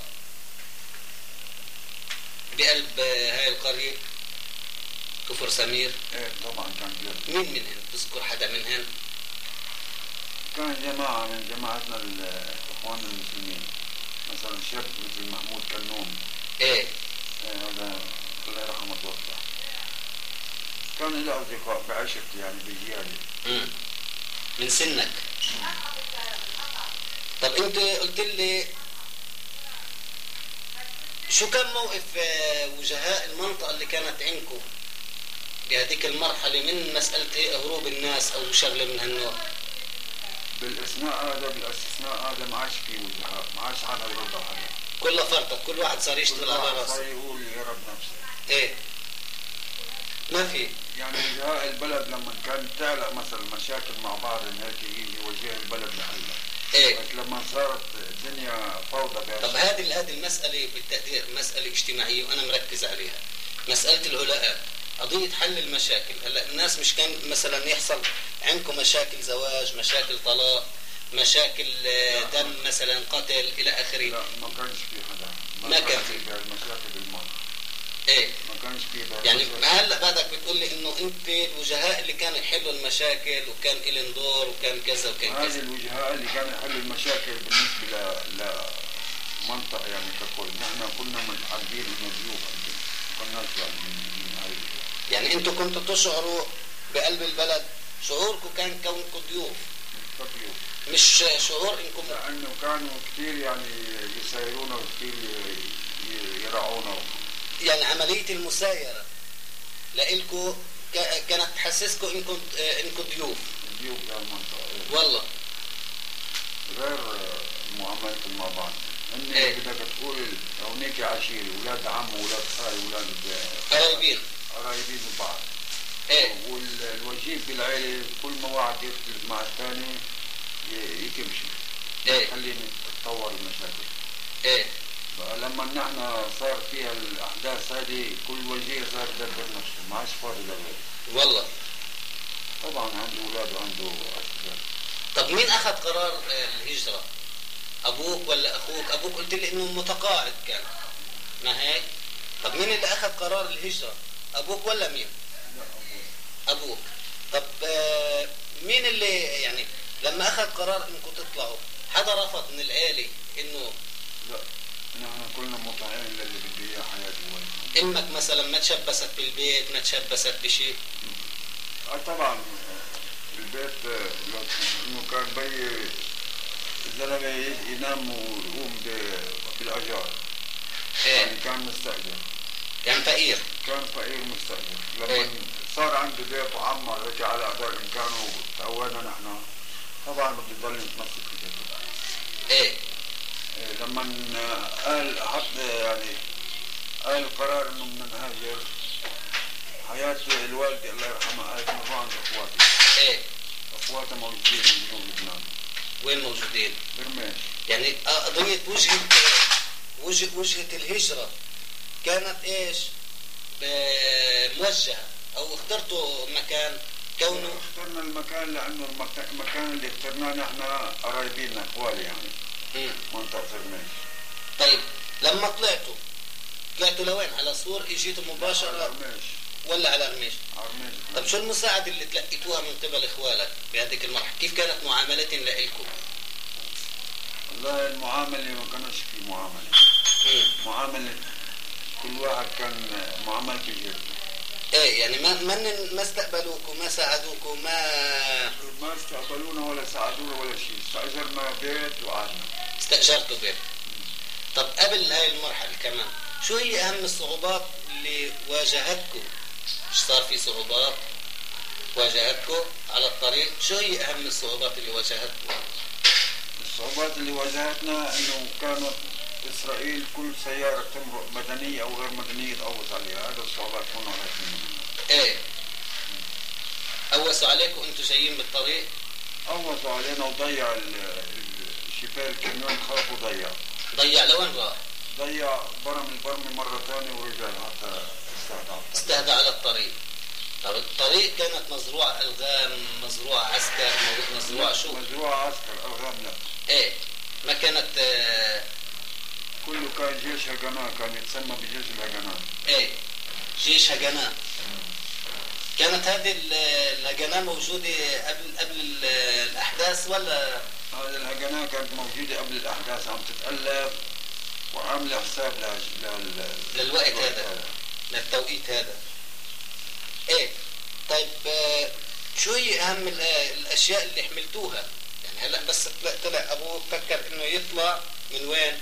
بقلب هاي القرية كفر سمير؟ ايه طبعا كان كثير. مين منهن؟ تذكر حدا منهن؟ كان جماعة من جماعتنا الإخوان المسلمين، مثلا شاب مثل محمود كنون. ايه؟ هذا الله يرحمه توفى. كان له أصدقاء بعشرتي يعني بزيادة. من سنك. طب انت قلت لي شو كان موقف وجهاء المنطقة اللي كانت عندكم بهذيك المرحلة من مسألة هروب الناس أو شغلة من هالنوع؟ بالاستثناء هذا ما عادش في وجهاء، ما عادش حدا يرد حدا. كلها فرطت، كل واحد صار يشتغل على راسه. صار يقول يرد نفسه. ايه؟ ما في. يعني وجهاء البلد لما كانت تعلق مثلا مشاكل مع بعض هيك يجي وجه البلد لحلها. ايه؟ بس لما صارت الدنيا فوضى بهالشيء. طب هذه المسألة بالتقدير مسألة اجتماعية وأنا مركز عليها. مسألة العلاقات، قضية حل المشاكل. هلا الناس مش كان مثلا يحصل عندكم مشاكل زواج، مشاكل طلاق، مشاكل دم مثلا، قتل إلى آخره؟ لا ما كانش في حدا. ما كان في المشاكل بالمرة. ايه؟ ما كانش في يعني هلا بعدك بتقول لي انه انت الوجهاء اللي كانوا يحلوا المشاكل وكان إلن دور وكان كذا وكان كذا. هذه الوجهاء اللي كانوا يحلوا المشاكل بالنسبة لمنطقة يعني ككل. نحن كنا متعودين انه ضيوف عندنا. ما كناش من هاي. يعني انتم كنتوا تشعروا بقلب البلد شعوركم كان كونكم ضيوف. كضيوف. مش شعور انكم. لانه كانوا كثير يعني يسايرونا وكثير يرعونا. يعني عملية المسايرة لإلكم كانت تحسسكم انكم ضيوف. ضيوف بهالمنطقة. إيه. والله. غير معاملة مع بعض. إيه؟ بدك تقول هونيك عشيرة، اولاد عم واولاد خال واولاد قرايبين من بعض. ايه؟ والوجيه بالعيلة كل ما واحد يختلف مع الثاني يتمشي. ايه؟ خلينا نتطور المشاكل. ايه؟ لما نحن صار فيها الاحداث هذه كل وجيه صار يدبر نفسه، ما عادش فاضي لغيره. والله. طبعا عنده اولاد وعنده اصدقاء. طب مين اخذ قرار الهجرة؟ ابوك ولا اخوك؟ ابوك قلت لي انه متقاعد كان، ما هيك؟ طب مين اللي اخذ قرار الهجرة؟ ابوك ولا مين؟ لا ابوك. طب مين اللي يعني لما اخذ قرار انكم تطلعوا حدا رفض من العيلة انه؟ لا نحن كلنا مطيعين للي بده اياه حياتي وين. امك مثلا ما تشبست بالبيت، ما تشبست بشيء؟ طبعا البيت انه كان بي الزلمه ينام ويقوم بالاجار. ايه؟ يعني كان مستاجر. يعني فقير. كان فقير مستاجر. لما ايه؟ صار عنده بيت وعمر هيك على قدر امكانه تقوينا نحن، طبعا بده يضل يتمسك في بيته. ايه؟ لما قال حط يعني قال القرار انه بدنا نهاجر، حياة الوالدة الله يرحمها قالت نروح عند اخواتي. ايه؟ اخواتها موجودين بجنوب لبنان. وين موجودين؟ برميش. يعني قضية وجهة الهجرة كانت ايش؟ موجهة او اخترتوا مكان كونه؟ اخترنا المكان لانه المكان اللي اخترناه نحن قرايبينا اخوالي يعني. منطقة برميش. طيب لما طلعتوا لوين؟ على صور اجيتوا مباشرة؟ على رميش. ولا على رميش؟ على رميش. طب شو المساعدة اللي تلقيتوها من قبل اخوالك بهذيك المرحلة؟ كيف كانت معاملتهم لإلكم؟ والله المعاملة ما كانش في معاملة. معاملة كل واحد كان معاملته جيرته. ايه يعني ما استقبلوك وما ساعدوك ما استقبلونا ولا ساعدونا ولا شيء، استأجرنا بيت وقعدنا. استأجرتوا بيت. طب قبل هاي المرحلة كمان شو هي أهم الصعوبات اللي واجهتكم؟ مش صار في صعوبات واجهتكم على الطريق؟ شو هي أهم الصعوبات اللي واجهتكم؟ الصعوبات اللي واجهتنا انه كانت اسرائيل كل سيارة تمرق مدنية او غير مدنية تقوص عليها، هذا الصعوبات كنا رايحين منها. ايه قوسوا عليكم وانتوا جايين بالطريق؟ قوصوا علينا وضيع الشفير الكاميون، خافوا ضيع لوين راح؟ ضيع برم البرمي مرة ثانية ورجع حتى استهدى على الطريق. طب الطريق كانت مزروعة ألغام، مزروعة عسكر، مزروعة شو؟ مزروعة عسكر، ألغام لا. ايه ما كانت كله كان جيش هجنان، كان يتسمى بجيش الهجنان. ايه جيش هجنان. كانت هذه الهجنان موجودة قبل الأحداث ولا؟ هذه الهجنان كانت موجودة قبل الأحداث، عم تتألف وعاملة حساب للوقت هذا، للتوقيت هذا. ايه طيب شو هي أهم الأشياء اللي حملتوها؟ يعني هلا بس طلع أبوه فكر إنه يطلع من وين؟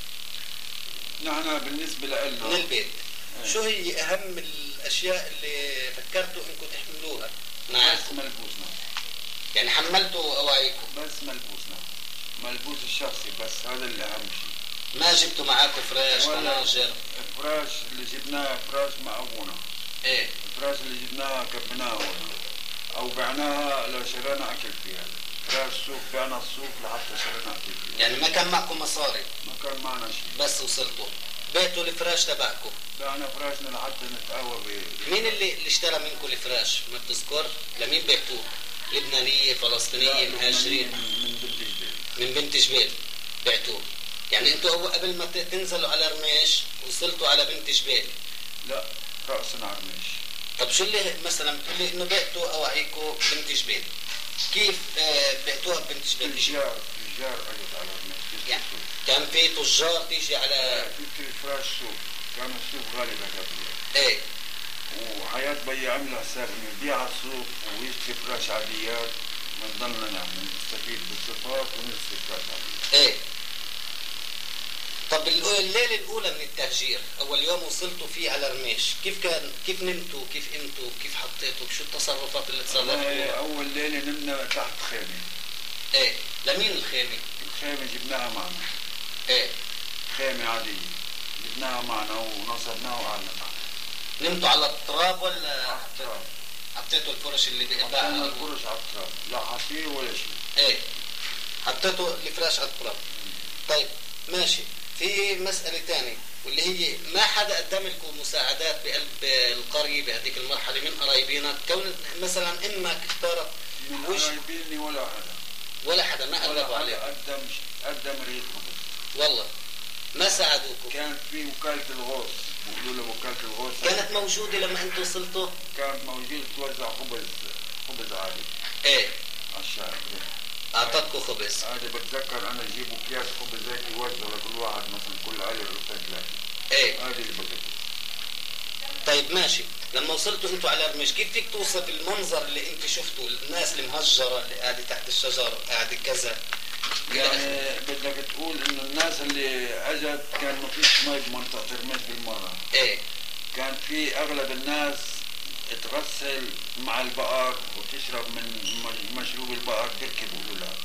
نحن بالنسبة لنا من البيت. شو هي أهم الأشياء اللي فكرتوا إنكم تحملوها؟ بس ملبوسنا. يعني حملتوا أواعيكم؟ بس ملبوسنا، ملبوس الشخصي بس، هذا اللي أهم شيء. ما جبتوا معاكم فراش طناجر؟ فراش اللي جبناه فراش مع أبونا. إيه الفراش اللي جبناها كبناها هنا أو بعناها لو شرينا أكل فيها. فراش سوق، بعنا السوق لحتى شرينا أكل فيها. يعني ما كان معكم مصاري؟ ما كان معنا شيء. بس وصلتوا بعتوا الفراش تبعكم؟ بعنا فراشنا لحتى نتقوى به. مين اللي اشترى منكم الفراش؟ ما بتذكر؟ لمين بعتوه؟ لبنانية، فلسطينية، مهاجرين؟ من بنت جبيل. من بنت جبيل بعتوه. يعني انتوا قبل ما تنزلوا على رميش وصلتوا على بنت جبيل؟ لا، رأسا على رميش. طب شو اللي مثلا بتقول لي انه بعتوا اواعيكم بنت جبيل؟ كيف بعتوها بنت جبيل؟ تجار اجت على رميش. يعني كان في تجار تيجي على في فراش سوق، كان السوق غالي قبل. ايه وحياة بي عملوا حساب انه يبيع على السوق ويشتري فراش عاديات، بنضلنا نعمل نستفيد بالصفات ونشتري فراش عاديات. ايه طب الليلة الأولى من التهجير، أول يوم وصلتوا فيه على رميش، كيف نمتوا؟ كيف قمتوا؟ كيف حطيتوا؟ شو التصرفات اللي تصرفتوا؟ أول ليلة نمنا تحت خيمة. إيه لمين الخيمة؟ الخيمة جبناها معنا. إيه خيمة عادية جبناها معنا ونصبناها وقعدنا تحت. نمتوا على التراب ولا؟ على التراب. حطيتوا الفرش اللي بقى؟ حطينا الفرش على التراب، لا حصير ولا شيء. إيه حطيتوا الفراش على التراب. طيب ماشي. في مسألة تانية واللي هي ما حدا قدم لكم مساعدات بقلب القرية بهذيك المرحلة من قرايبينك؟ كون مثلا امك اختارت من قرايبيني ولا حدا ما قربوا عليك؟ قدم ريت خبز. والله ما ساعدوكم؟ كان في وكالة الغوث، بيقولوا له وكالة الغوث كانت موجودة لما انتم وصلتوا؟ كانت موجودة توزع خبز عادي. ايه على الشعب. اعطتكم خبز؟ هذا بتذكر انا جيبوا اكياس خبز هيك يوزعوا لكل واحد مثلا كل عائلة رغيفين ثلاثة. ايه هذا اللي بتذكر. طيب ماشي. لما وصلتوا انتوا على رميش كيف فيك توصف المنظر اللي انت شفته؟ الناس المهجرة اللي قاعدة تحت الشجر قاعدة كذا؟ يعني بدك تقول انه الناس اللي اجت كان ما فيش مي بمنطقة رميش بالمرة. ايه كان في اغلب الناس تغسل مع البقر وتشرب من مشروب البقر بركي بيقولوا لها.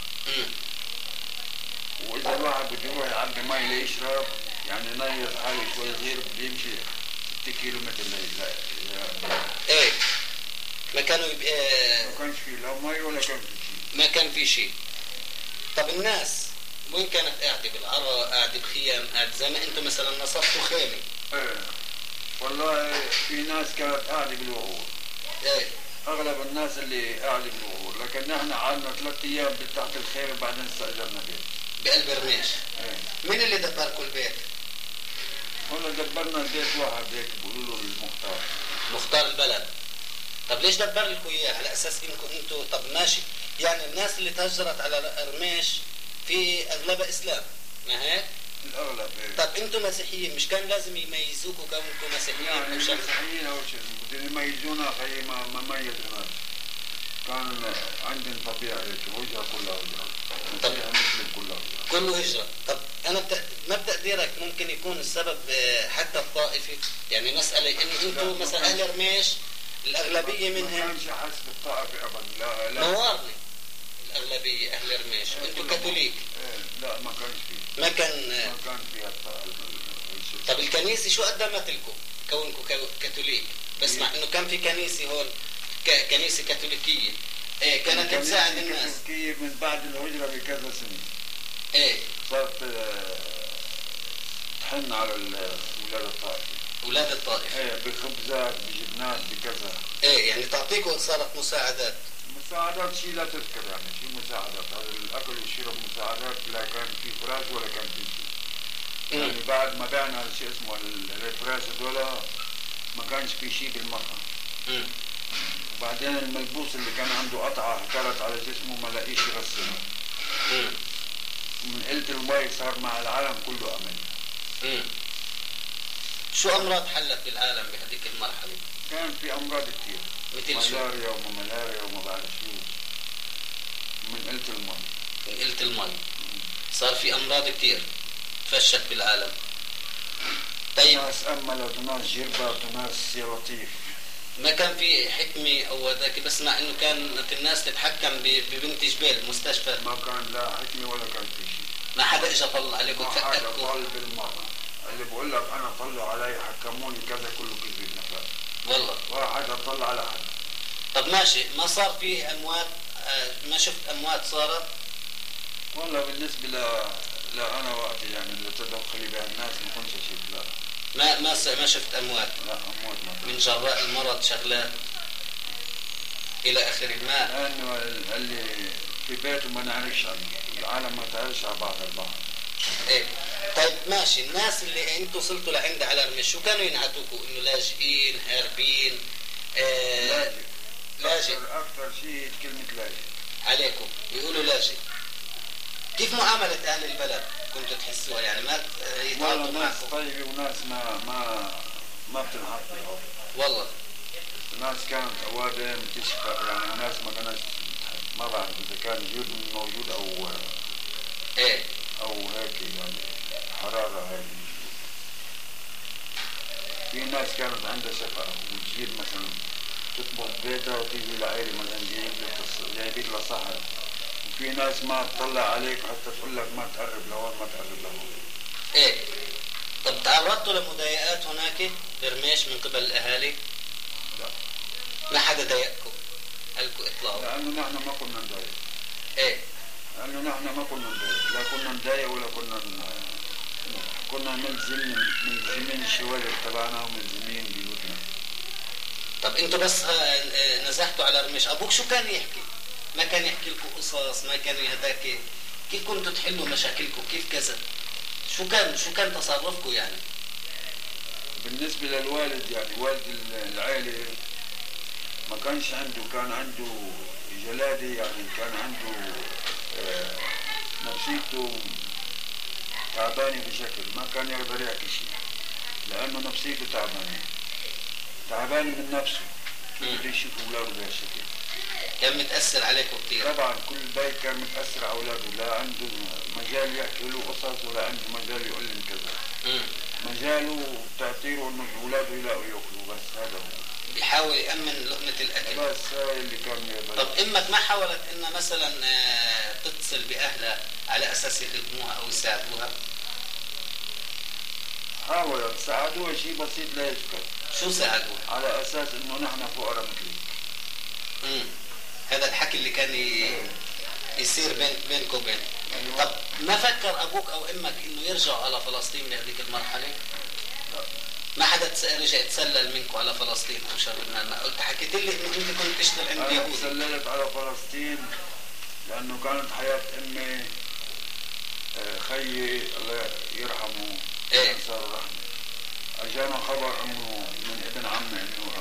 واذا الواحد بده يروح يعبي مي ليشرب يعني نيز حاله شوي صغير بده يمشي 6 كيلو متر ايه ما كانوا ما كانش في لا مي ولا كان في شيء. ما كان في شيء. طب الناس وين كانت قاعدة؟ بالعرى، قاعدة بخيام، قاعدة زي ما انتم مثلا نصبتوا خيمة؟ ايه والله في ناس كانت قاعدة بالوعور. ايه اغلب الناس اللي قاعدة بالوعور، لكن نحن قعدنا 3 ايام تحت الخيمة بعدين استأجرنا بيت. بقلب رميش؟ ايه. مين اللي دبركم البيت؟ والله دبرنا البيت واحد هيك بيقولوا له المختار. مختار البلد. طب ليش دبر لكم اياه؟ على اساس انكم انتم طب ماشي، يعني الناس اللي تهجرت على رميش في اغلبها اسلام، ما هيك؟ الأغلب إيه. طب انتم مسيحيين مش كان لازم يميزوكوا كونكم مسيحيين يعني او شغله؟ المسيحيين أول شيء بدهم يميزونا خي ما ميزوناش. كان عندنا طبيعة هيك هجرة كلها هجرة. المسيح مسلم كلها هجرة. كله هجرة. طب أنا ما بتقديرك ممكن يكون السبب حتى الطائفي، يعني مسألة إنه أنتم مثلا أهل رميش الأغلبية منهم ما كانش حسب الطائفة أبدا. لا نوارني الأغلبية أهل رميش وأنتم كاثوليك. لا ما كانش فيه. ما كان فيها الطائفة. طب الكنيسة شو قدمت لكم كونكم كاثوليك؟ بسمع إنه كان في كنيسة هون كنيسة كاثوليكية كانت تساعد الناس. كاثوليكية من بعد الهجرة بكذا سنة. صارت تحن على ولاد الطائفة. ولاد الطائفة. بخبزات بجبنات بكذا. يعني تعطيكم صارت مساعدات. مساعدات شيء لا تذكر يعني شيء مساعدات. هذا الأكل والشرب مساعدات لا كان في فراش ولا كان في شيء. يعني بعد ما بعنا شيء اسمه الفراش هذولا ما كانش في شيء بالمرة. وبعدين الملبوس اللي كان عنده قطعة احترت على جسمه ما لاقيش يغسلها. من قلة المي صار مع العالم كله أمل. شو أمراض حلت بالعالم بهذيك المرحلة؟ كان في أمراض كثير مثل ملاريا وما ملاريا وما بعرف شو من قلة المي. من قلة المي صار في أمراض كثير تفشت بالعالم. طيب ناس أملت وناس جربت وناس لطيف. ما كان في حكمة أو ذاك بسمع إنه كانت الناس تتحكم ببنت جبال المستشفى. ما كان لا حكمة ولا كان في شيء. ما حدا إجا طلع عليكم تفقدكم. ما حدا تفقدكم. طل بالمرة. اللي بقول لك أنا طلعوا علي حكموني كذا كله كذب نفاق. والله. ولا حدا طلع على حدا. طب ماشي ما صار في أموات ما شفت أموات صارت؟ والله بالنسبة لا أنا وقتي يعني اللي تدخلي بها الناس ما كنتش أشوف لا. ما شفت أموات. لا أموات ما. من جراء المرض شغلات إلى آخره ما. لأنه اللي في بيته ما نعرفش عنه. العالم ما تعرفش على بعض البعض. طيب ماشي الناس اللي انتوا وصلتوا لعند على رميش شو كانوا ينعتوكوا انه لاجئين هاربين؟ لاجئ. أكثر شيء كلمة لاجئ. عليكم يقولوا لاجئ. كيف معاملة أهل البلد كنتوا تحسوها يعني ما يتعاطوا ناس معكم؟ طيبة وناس ما بتنحط بها. والله. ناس كانت أوادم تشفى يعني ناس ما كانت ما بعرف إذا كان جود موجود أو هيك يعني حرارة هاي. في ناس كانت عندها شفاء وتجيب مثلا تطبخ بيتها وتيجي لعائلة مثلا جايبين لها صحن. وفي ناس ما تطلع عليك حتى تقول لك ما تقرب لهون ما تقرب لهون. طب تعرضتوا لمضايقات هناك برميش من قبل الأهالي؟ لا. ما حدا ضايقكم؟ قالكم اطلعوا؟ لأنه نحن ما كنا نضايق. لأنه نحن ما كنا نضايق. لا كنا نضايق ولا كنا ملزمين الشوارع تبعنا وملزمين بيوتنا. طب انتوا بس نزحتوا على رميش، ابوك شو كان يحكي؟ ما كان يحكي لكم قصص؟ ما كان هذاك كيف كنتوا تحلوا مشاكلكم؟ كيف كذا؟ شو كان تصرفكم يعني؟ بالنسبة للوالد يعني والد العائلة ما كانش عنده كان عنده جلادة يعني كان عنده نفسيته تعبانة بشكل ما كان يقدر يحكي شيء لأنه نفسيته تعبانة من نفسه. كيف بده يشوف أولاده بهالشكل؟ كان متأثر عليكم كثير؟ طبعا كل بيت كان متأثر على أولاده. لا عنده مجال يحكي له قصص ولا عنده مجال يقول لهم كذا. مجاله تعطيره إنه أولاده يلاقوا يأكلوا بس هذا هو. بيحاول يأمن لقمة الأكل. بس هاي اللي كان يقدر. طب أمك ما حاولت إنها مثلا تتصل بأهلها على أساس يخدموها أو يساعدوها؟ حاولت ساعدوها شيء بسيط لا يذكر. شو ساعدوها؟ على أساس إنه نحن فقراء مثلك. هذا الحكي اللي كان يصير بينكم وبين. طب ما فكر أبوك أو أمك إنه يرجعوا على فلسطين بهذيك المرحلة؟ لا. ما حدا رجع يتسلل منكم على فلسطين أو شر ما قلت حكيت لي إنه أنت كنت تشتغل عند يهودي. يهودي. تسللت على فلسطين لأنه كانت حياة أمي خيي الله يرحمه صار رحمه. أجانا خبر إنه من ابن عمي إنه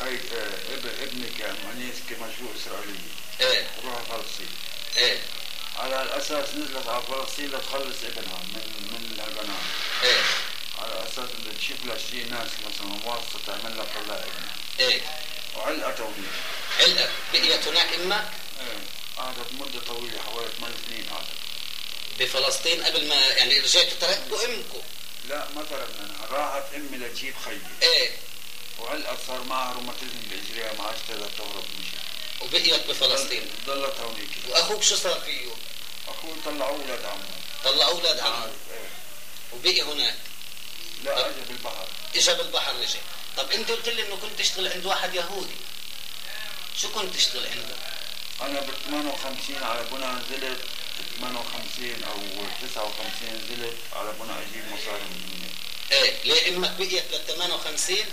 ابنك يا أم أنيس كمشروع إسرائيلي. روح فلسطين. على الأساس نزلت على فلسطين لتخلص ابنها من الهجنات. ايه. على أساس إنه تشوف لها شي ناس مثلا واسطة تعمل لها طلع ابنها. ايه. وعلقة توليد. علقة بقيت هناك امك؟ ايه قعدت مدة طويلة حوالي 8 سنين قعدت. بفلسطين قبل ما يعني رجعتوا تركتوا امكم؟ لا ما تركنا، راحت امي لتجيب خيي. ايه. وعلقت صار معها روماتيزم باجريها ما عادش تقدر تهرب مشي. وبقيت بفلسطين. ضلت هونيك. واخوك شو صار فيه؟ اخوي طلعوه اولاد عمه. طلعوه اولاد عمه. ايه. وبقي هناك. لا اجى بالبحر. اجى بالبحر رجع. طب انت قلت لي انه كنت تشتغل عند واحد يهودي. شو كنت تشتغل عنده؟ انا بال 58 على بنا نزلت 58 او 59 نزلت على بنا اجيب مصاري من هناك. ايه ليه امك بقيت لل 58؟ ايه.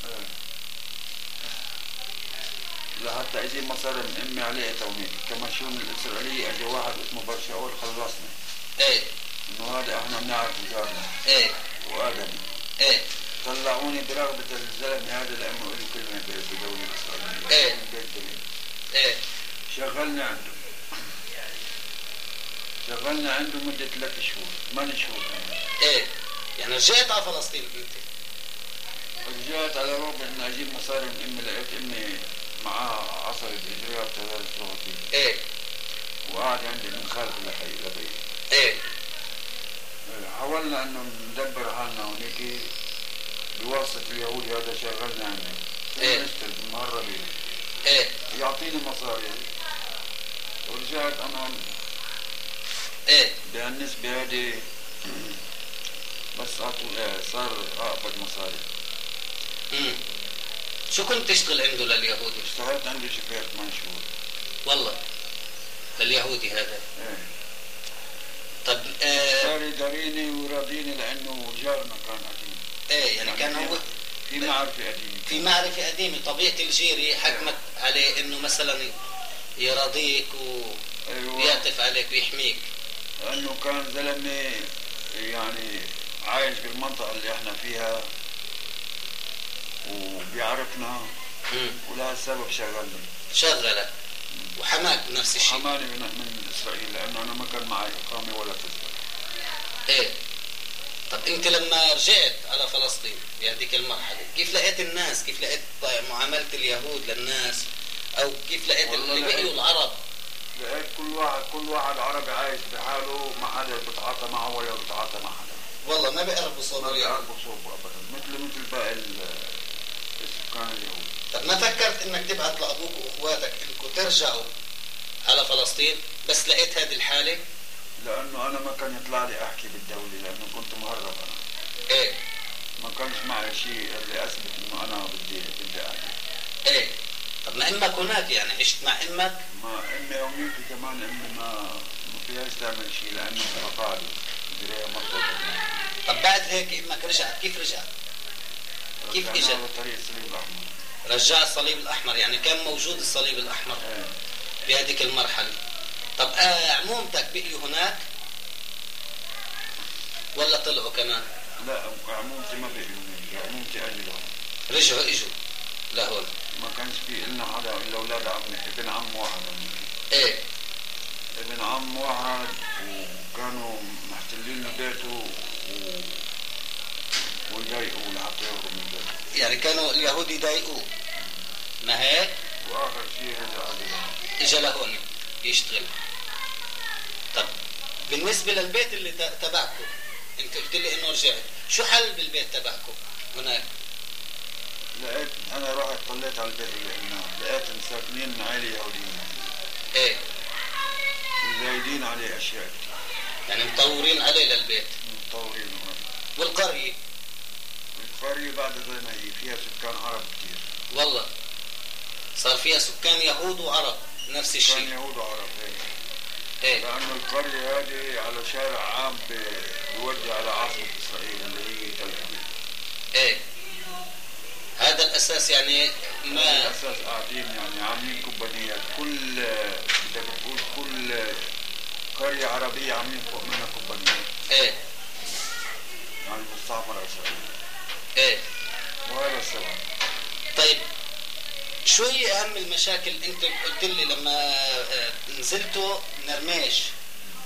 لحتى اجيب مصاري من امي عليه تونيك، كما شو من الاسرائيليه اجى واحد اسمه برشاول خلصنا. ايه. انه هذا احنا بنعرف جارنا. ايه. وادمي. ايه. طلعوني برغبة الزلمه هذا لانه له كلمه بدولة اسرائيل. ايه. ايه. شغلنا عنده مدة 3 شهور 8 شهور. ايه يعني رجعت على فلسطين انت؟ رجعت على روب ان اجيب مصاري من امي، لقيت امي معاها عصا اجريها بتدرس لغتي. ايه. وقعد عندي من خالف لبي. ايه. حاولنا انه ندبر حالنا هونيك بواسطة اليهودي هذا شغلنا عنده. ايه. نشتغل مهربين. ايه. يعطيني مصاري. ورجعت انا ايه بالنسبة هذه بس صار اقبض مصاري. شو كنت تشتغل عنده لليهودي؟ اشتغلت عنده شوفير 8 شهور. والله لليهودي هذا؟ ايه. طب صار يداريني ويراضيني لانه جارنا كان قديم. ايه يعني كان هو في معرفة قديمة. في معرفة قديمة، طبيعة الجيري حكمت عليه انه مثلا يراضيك ويعطف عليك ويحميك. لانه كان زلمة يعني عايش بالمنطقة اللي احنا فيها وبيعرفنا ولها السبب شغلك وحماك بنفس الشيء. حماني من اسرائيل لانه انا ما كان معي اقامة ولا تذكرة. ايه. طب انت لما رجعت على فلسطين بهذيك المرحلة كيف لقيت الناس؟ كيف لقيت معاملة اليهود للناس؟ او كيف لقيت اللي بقيوا العرب؟ لقيت كل واحد عربي عايش بحاله، ما حدا بيتعاطى معه ولا بيتعاطى مع حدا. والله ما بيقربوا صوبه اليهود. ما بيقربوا صوبه ابدا، مثل باقي السكان اليهود. طب ما فكرت انك تبعت لابوك واخواتك انكم ترجعوا على فلسطين بس لقيت هذه الحالة؟ لانه انا ما كان يطلع لي احكي بالدولة لانه كنت مهرب انا. ايه. ما كانش معي شيء اللي اثبت انه انا بدي احكي. ايه. طب ما امك هناك يعني عشت مع امك؟ ما امي هونيك كمان امي ما فيهاش تعمل شيء لانه قطعت جريها مرضى. طب بعد هيك امك رجعت، كيف رجعت؟ كيف اجت؟ بطريق الصليب الاحمر. رجع الصليب الاحمر، يعني كان موجود الصليب الاحمر بهذيك المرحلة. طب عمومتك بقيوا هناك ولا طلعوا كمان؟ لا عمومتي ما بقيوا هناك، عمومتي اجوا. اجوا لهون. ما كانش في إلنا حدا الا اولاد عمي، ابن عم واحد. ايه. ابن عم واحد وكانوا محتلين له بيته ويضايقوه لحتى يهرب من بيته. يعني كانوا اليهود يضايقوه ما هيك؟ واخر شيء رجع اجا لهون يشتغل. طب بالنسبة للبيت اللي تبعكم انت قلت لي انه رجعت، شو حل بالبيت تبعكم هناك؟ لقيت انا رحت طليت على البيت اللي قلنا لقيت ساكنين عائلة يهوديين. ايه. وزايدين عليه اشياء كتير. يعني مطورين عليه للبيت. مطورين. والقرية؟ القرية بعد زي ما هي فيها سكان عرب كتير. والله صار فيها سكان يهود وعرب نفس الشيء. سكان يهود وعرب. ايه. لانه القرية هذه على شارع عام بيودي على عاصمة اسرائيل اللي هي تل ابيب. ايه. هذا الاساس يعني ما الاساس قاعدين يعني عاملين كومبانيات، كل بدك تقول كل قرية عربية عاملين فوق منها كومبانيات. ايه. يعني مستعمرة اسرائيل. ايه. وهذا السبب. طيب شو هي اهم المشاكل؟ انت قلت لي لما نزلتوا نرميش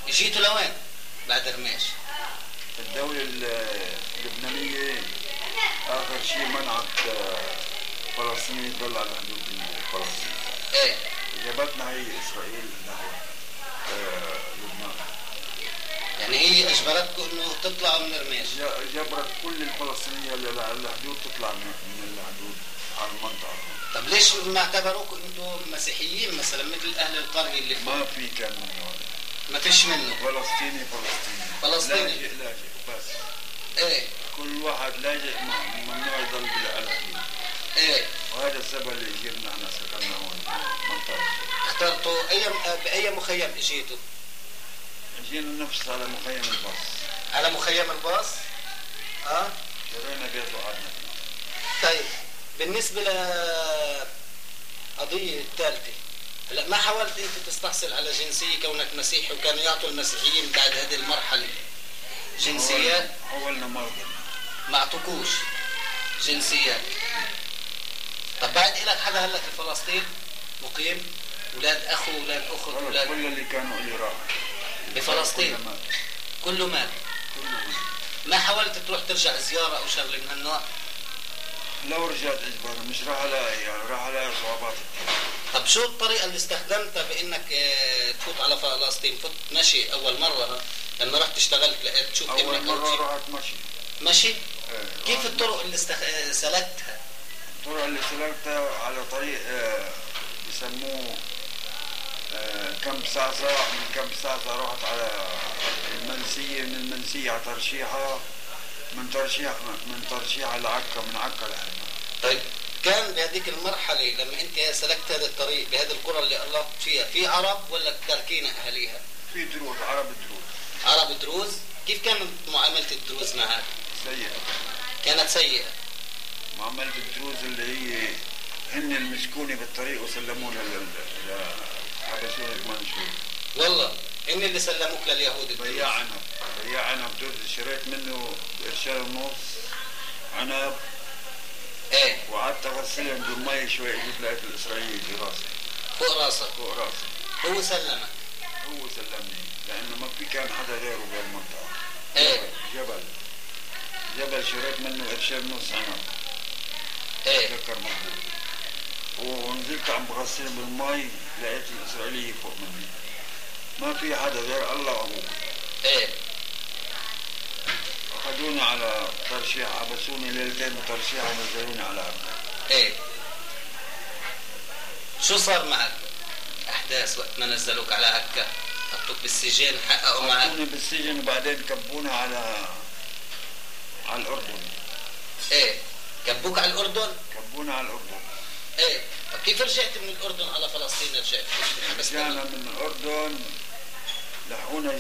جيتوا لوين بعد رميش؟ الدولة اللبنانية آخر شيء منعت فلسطين يضل على الحدود الفلسطينية. ايه جابتنا هي إسرائيل نحو لبنان. يعني هي أجبرتكم إنه تطلعوا من رميش؟ جبرت كل الفلسطينيين اللي على الحدود تطلع من الحدود على المنطقة. طب ليش ما اعتبروكم انتم مسيحيين مثلا مثل اهل القرية اللي فوق؟ ما في كان منه هذا. ما فيش منه. فلسطيني فلسطيني لاجئ بس. ايه كل واحد لاجئ ممنوع يضل بالعالم. ايه وهذا السبب اللي جبنا احنا سكننا هون منطقة. اخترتوا بأي مخيم اجيتوا؟ اجينا نفس على مخيم الباص. على مخيم الباص؟ شرينا بيت وقعدنا فيه. طيب بالنسبة لقضية الثالثة، هلا ما حاولت انت تستحصل على جنسية كونك مسيحي وكانوا يعطوا المسيحيين بعد هذه المرحلة جنسيات؟ حاولنا مرة. ما اعطوكوش جنسيات. طب بعد إلك حدا هلا في فلسطين مقيم؟ اولاد اخو اولاد اخت اولاد؟ كل اللي كانوا اللي راح بفلسطين كله مات. ما حاولت تروح ترجع زيارة او شغله من هالنوع؟ لو رجعت اجباري مش راح الاقي يعني راح الاقي صعوبات كثير. طب شو الطريقة اللي استخدمتها بانك تفوت على فلسطين؟ فوت مشي اول مرة لما رحت اشتغلت لقيت تشوف ابنك؟ اول مرة رحت مشي. مشي؟ كيف الطرق اللي سلكتها؟ الطرق اللي سلكتها على طريق بسموه كم صعصع. من كم صعصع رحت على المنسية، من المنسية على ترشيحة، من ترشيحة لعكا، من عكا لحنا. طيب كان بهذيك المرحلة لما انت سلكت هذا الطريق بهذه القرى اللي قربت فيها في عرب ولا تاركين اهاليها؟ في دروز، عرب دروز. عرب دروز؟ كيف كانت معاملة الدروز معك؟ سيئة. كانت سيئة. معاملة الدروز اللي هي هن المسكونة بالطريق وسلمونا لحبسونا بمنشور. والله هن اللي سلموك لليهود الدروز؟ بياع عنب دروز، شريت منه بقرشين ونص عنب. ايه وقعدت اغسلهم بالمي شوي، اجيت لقيت الاسرائيلي في راسي. فوق راسك؟ فوق راسي. هو سلمك؟ هو سلمني لانه ما في كان حدا غيره بهالمنطقة. ايه جبل شريت منه قرشين ونص عنب. ايه ذكر مضبوط. ونزلت عم بغسلهم بالمي لقيت الاسرائيلي فوق مني. ما في حدا غير الله وابوه. ايه اخذوني على ترشيح، حبسوني ليلتين بترشيح ونزلوني على عكا. ايه شو صار معك؟ احداث وقت ما نزلوك على عكا؟ حطوك بالسجن؟ حققوا معك؟ حطوني بالسجن وبعدين كبونا على الاردن. ايه كبوك على الاردن؟ كبونا على الاردن. ايه طب كيف رجعت من الاردن على فلسطين؟ رجعنا من الاردن لحقونا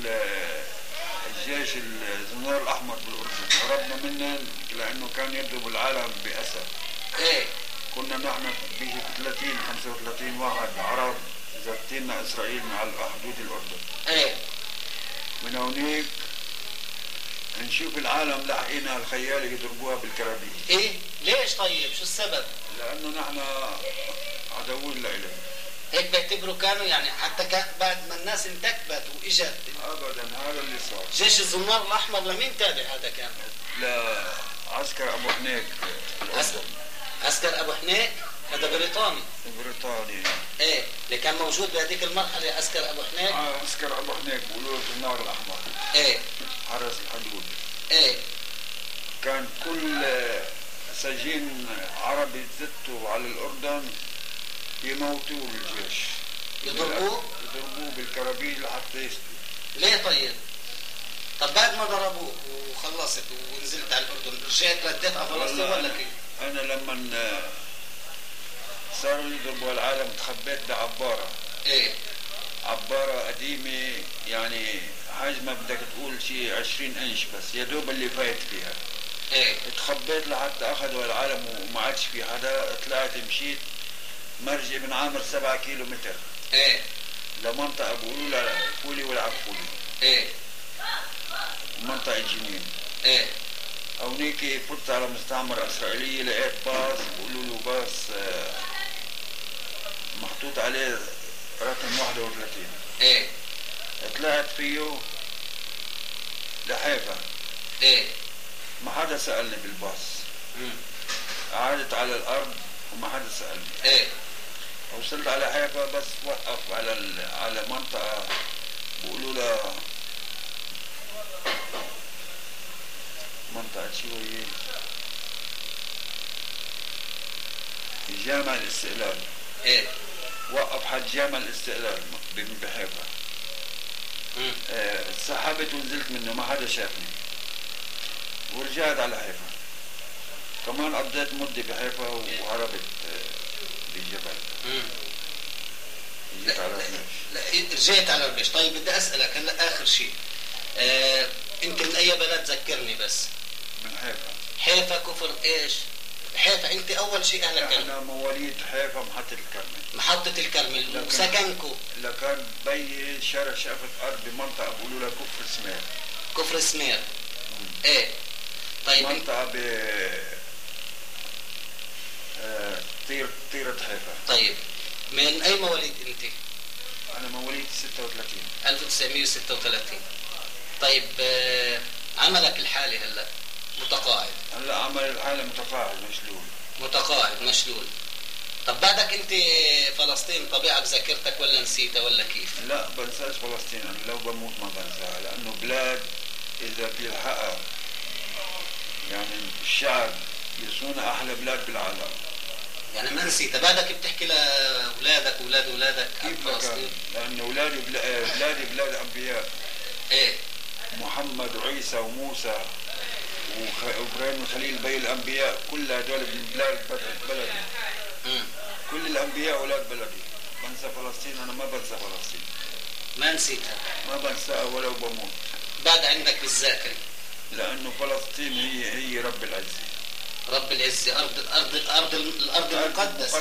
الجيش الزنار الاحمر بالاردن، هربنا منهم لانه كان يضرب العالم باسد. ايه كنا نحن بيجي 35 واحد عرب زبطينا اسرائيل مع حدود الاردن. ايه من هونيك نشوف العالم لاحقينا الخيالة يضربوها بالكرابين. ايه ليش طيب؟ شو السبب؟ لانه نحن عدوين لإلهم. هيك بيعتبروا كانوا يعني حتى كان بعد ما الناس انتكبت واجت؟ ابدا هذا اللي صار. جيش الزنار الاحمر لمين تابع هذا كان؟ لعسكر ابو حنيك. عسكر ابو حنيك هذا بريطاني. ايه اللي كان موجود بهذيك المرحله عسكر ابو حنيك. عسكر ابو حنيك بيقولوا الزنار الاحمر. ايه حرس الحدود. ايه كان كل سجين عربي يزتوا على الاردن يموتوه الجيش. يضربوه بالكرابين لحتى يسلم. ليه طيب؟ طب بعد ما ضربوه وخلصت ونزلت على الاردن رجعت رديت على فلسطين ولا كيف؟ انا لما صاروا يضربوا العالم تخبيت بعبارة. ايه عبارة قديمة يعني حجمها بدك تقول شيء 20 انش بس يا دوب اللي فايت فيها. ايه تخبيت لحتى اخذوا العالم وما عادش في حدا. طلعت مشيت مرج ابن عامر 7 كيلومتر. ايه لمنطقة بيقولوا لها فولي والعفولي. ايه منطقة جنين. ايه هونيك فت على مستعمر اسرائيلي لقيت باص بيقولوا له باص محطوط عليه رقم 31. ايه طلعت فيه حدا سألني بالباص. قعدت على الأرض وما حدا سألني. ايه وصلت على حيفا بس وقف على منطقة بيقولوا لها منطقة شو هي؟ جامع الاستقلال. ايه وقف حد جامع الاستقلال بحيفا. سحبت ونزلت منه ما حدا شافني ورجعت على حيفا. كمان قضيت مدة بحيفا وهربت بالجبل. جيت على رميش. رجعت على رميش. طيب بدي اسالك هلا اخر شيء، انت من اي بلد ذكرني بس؟ من حيفا. حيفا كفر ايش؟ حيفا انت اول شيء اهلك انا مواليد حيفا محطة الكرمل. محطة الكرمل. وسكنكو؟ لكان بيي شارع شقفة ارض بمنطقة بيقولوا لها كفر سمير. كفر سمير. ايه طيب منطقة طيرة حيفا. طيب من اي مواليد انت؟ انا مواليد 36. 1936. طيب عملك الحالي هلا متقاعد؟ هلا عمل الحالي متقاعد مشلول. متقاعد مشلول. طب بعدك انت فلسطين طبيعة بذاكرتك ولا نسيتها ولا كيف؟ لا بنساش فلسطين، انا لو بموت ما بنساها، لانه بلاد اذا بيلحقها يعني الشعب يصون احلى بلاد بالعالم. يعني ما نسيتها، بعدك بتحكي لاولادك واولاد اولادك عن فلسطين؟ لان اولادي بلادي بلاد انبياء. ايه محمد وعيسى وموسى وابراهيم وخليل بي الانبياء كل هذول من بلاد بلدي. كل الانبياء اولاد بلدي. بنسى فلسطين؟ انا ما بنسى فلسطين. ما نسيتها؟ ما بنساها ولو بموت. بعد عندك بالذاكرة؟ لانه فلسطين هي رب العزة. رب العزة، الارض المقدسة.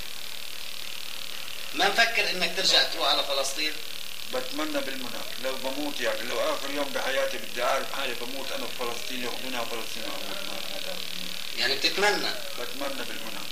ما مفكر انك ترجع تروح على فلسطين؟ بتمنى بالمنى لو بموت، يعني لو اخر يوم بحياتي بدي اعرف حالي بموت انا بفلسطين ياخذوني على فلسطين واموت. ما يعني بتتمنى؟ بتمنى بالمنى،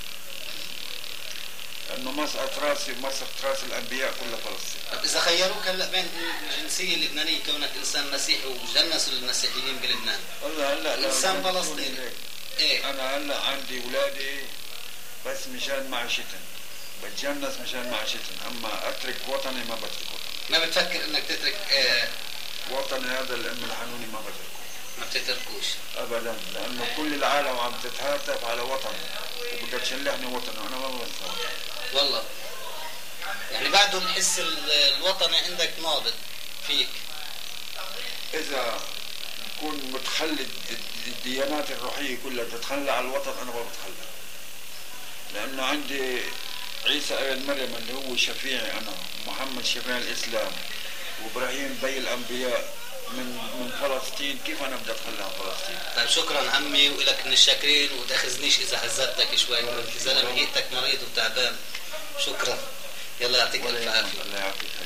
لانه مسقط راسي ومسقط راس الانبياء كلها فلسطين. طب اذا خيروك هلا بين الجنسيه اللبنانيه كونك انسان مسيحي وجنسوا المسيحيين بلبنان، والله هلا انسان فلسطيني، ايه انا هلا عندي اولادي بس مشان معيشتهم، بتجنس مشان معيشتهم، اما اترك وطني ما بترك وطني. ما بتفكر انك تترك وطني هذا الام الحنوني ما بتركه. ما بتتركوش ابدا، لانه كل العالم عم تتهاتف على وطني وبدها تشلحني وطني وانا ما بنسى وطني. والله يعني بعده الحس الوطني عندك نابض فيك. اذا بكون متخلد الديانات الروحيه كلها تتخلى على الوطن انا ما بتخلى، لانه عندي عيسى ابن مريم اللي هو شفيعي انا، ومحمد شفيع الاسلام، وابراهيم بي الانبياء من فلسطين، كيف انا بدي اتخلى عن فلسطين؟ طيب شكرا عمي ولك من الشاكرين، وتاخذنيش اذا حزتك شوي، انت زلمه هيئتك مريض وتعبان. شكرا، يلا يعطيك الف عافيه. الله يعافيك.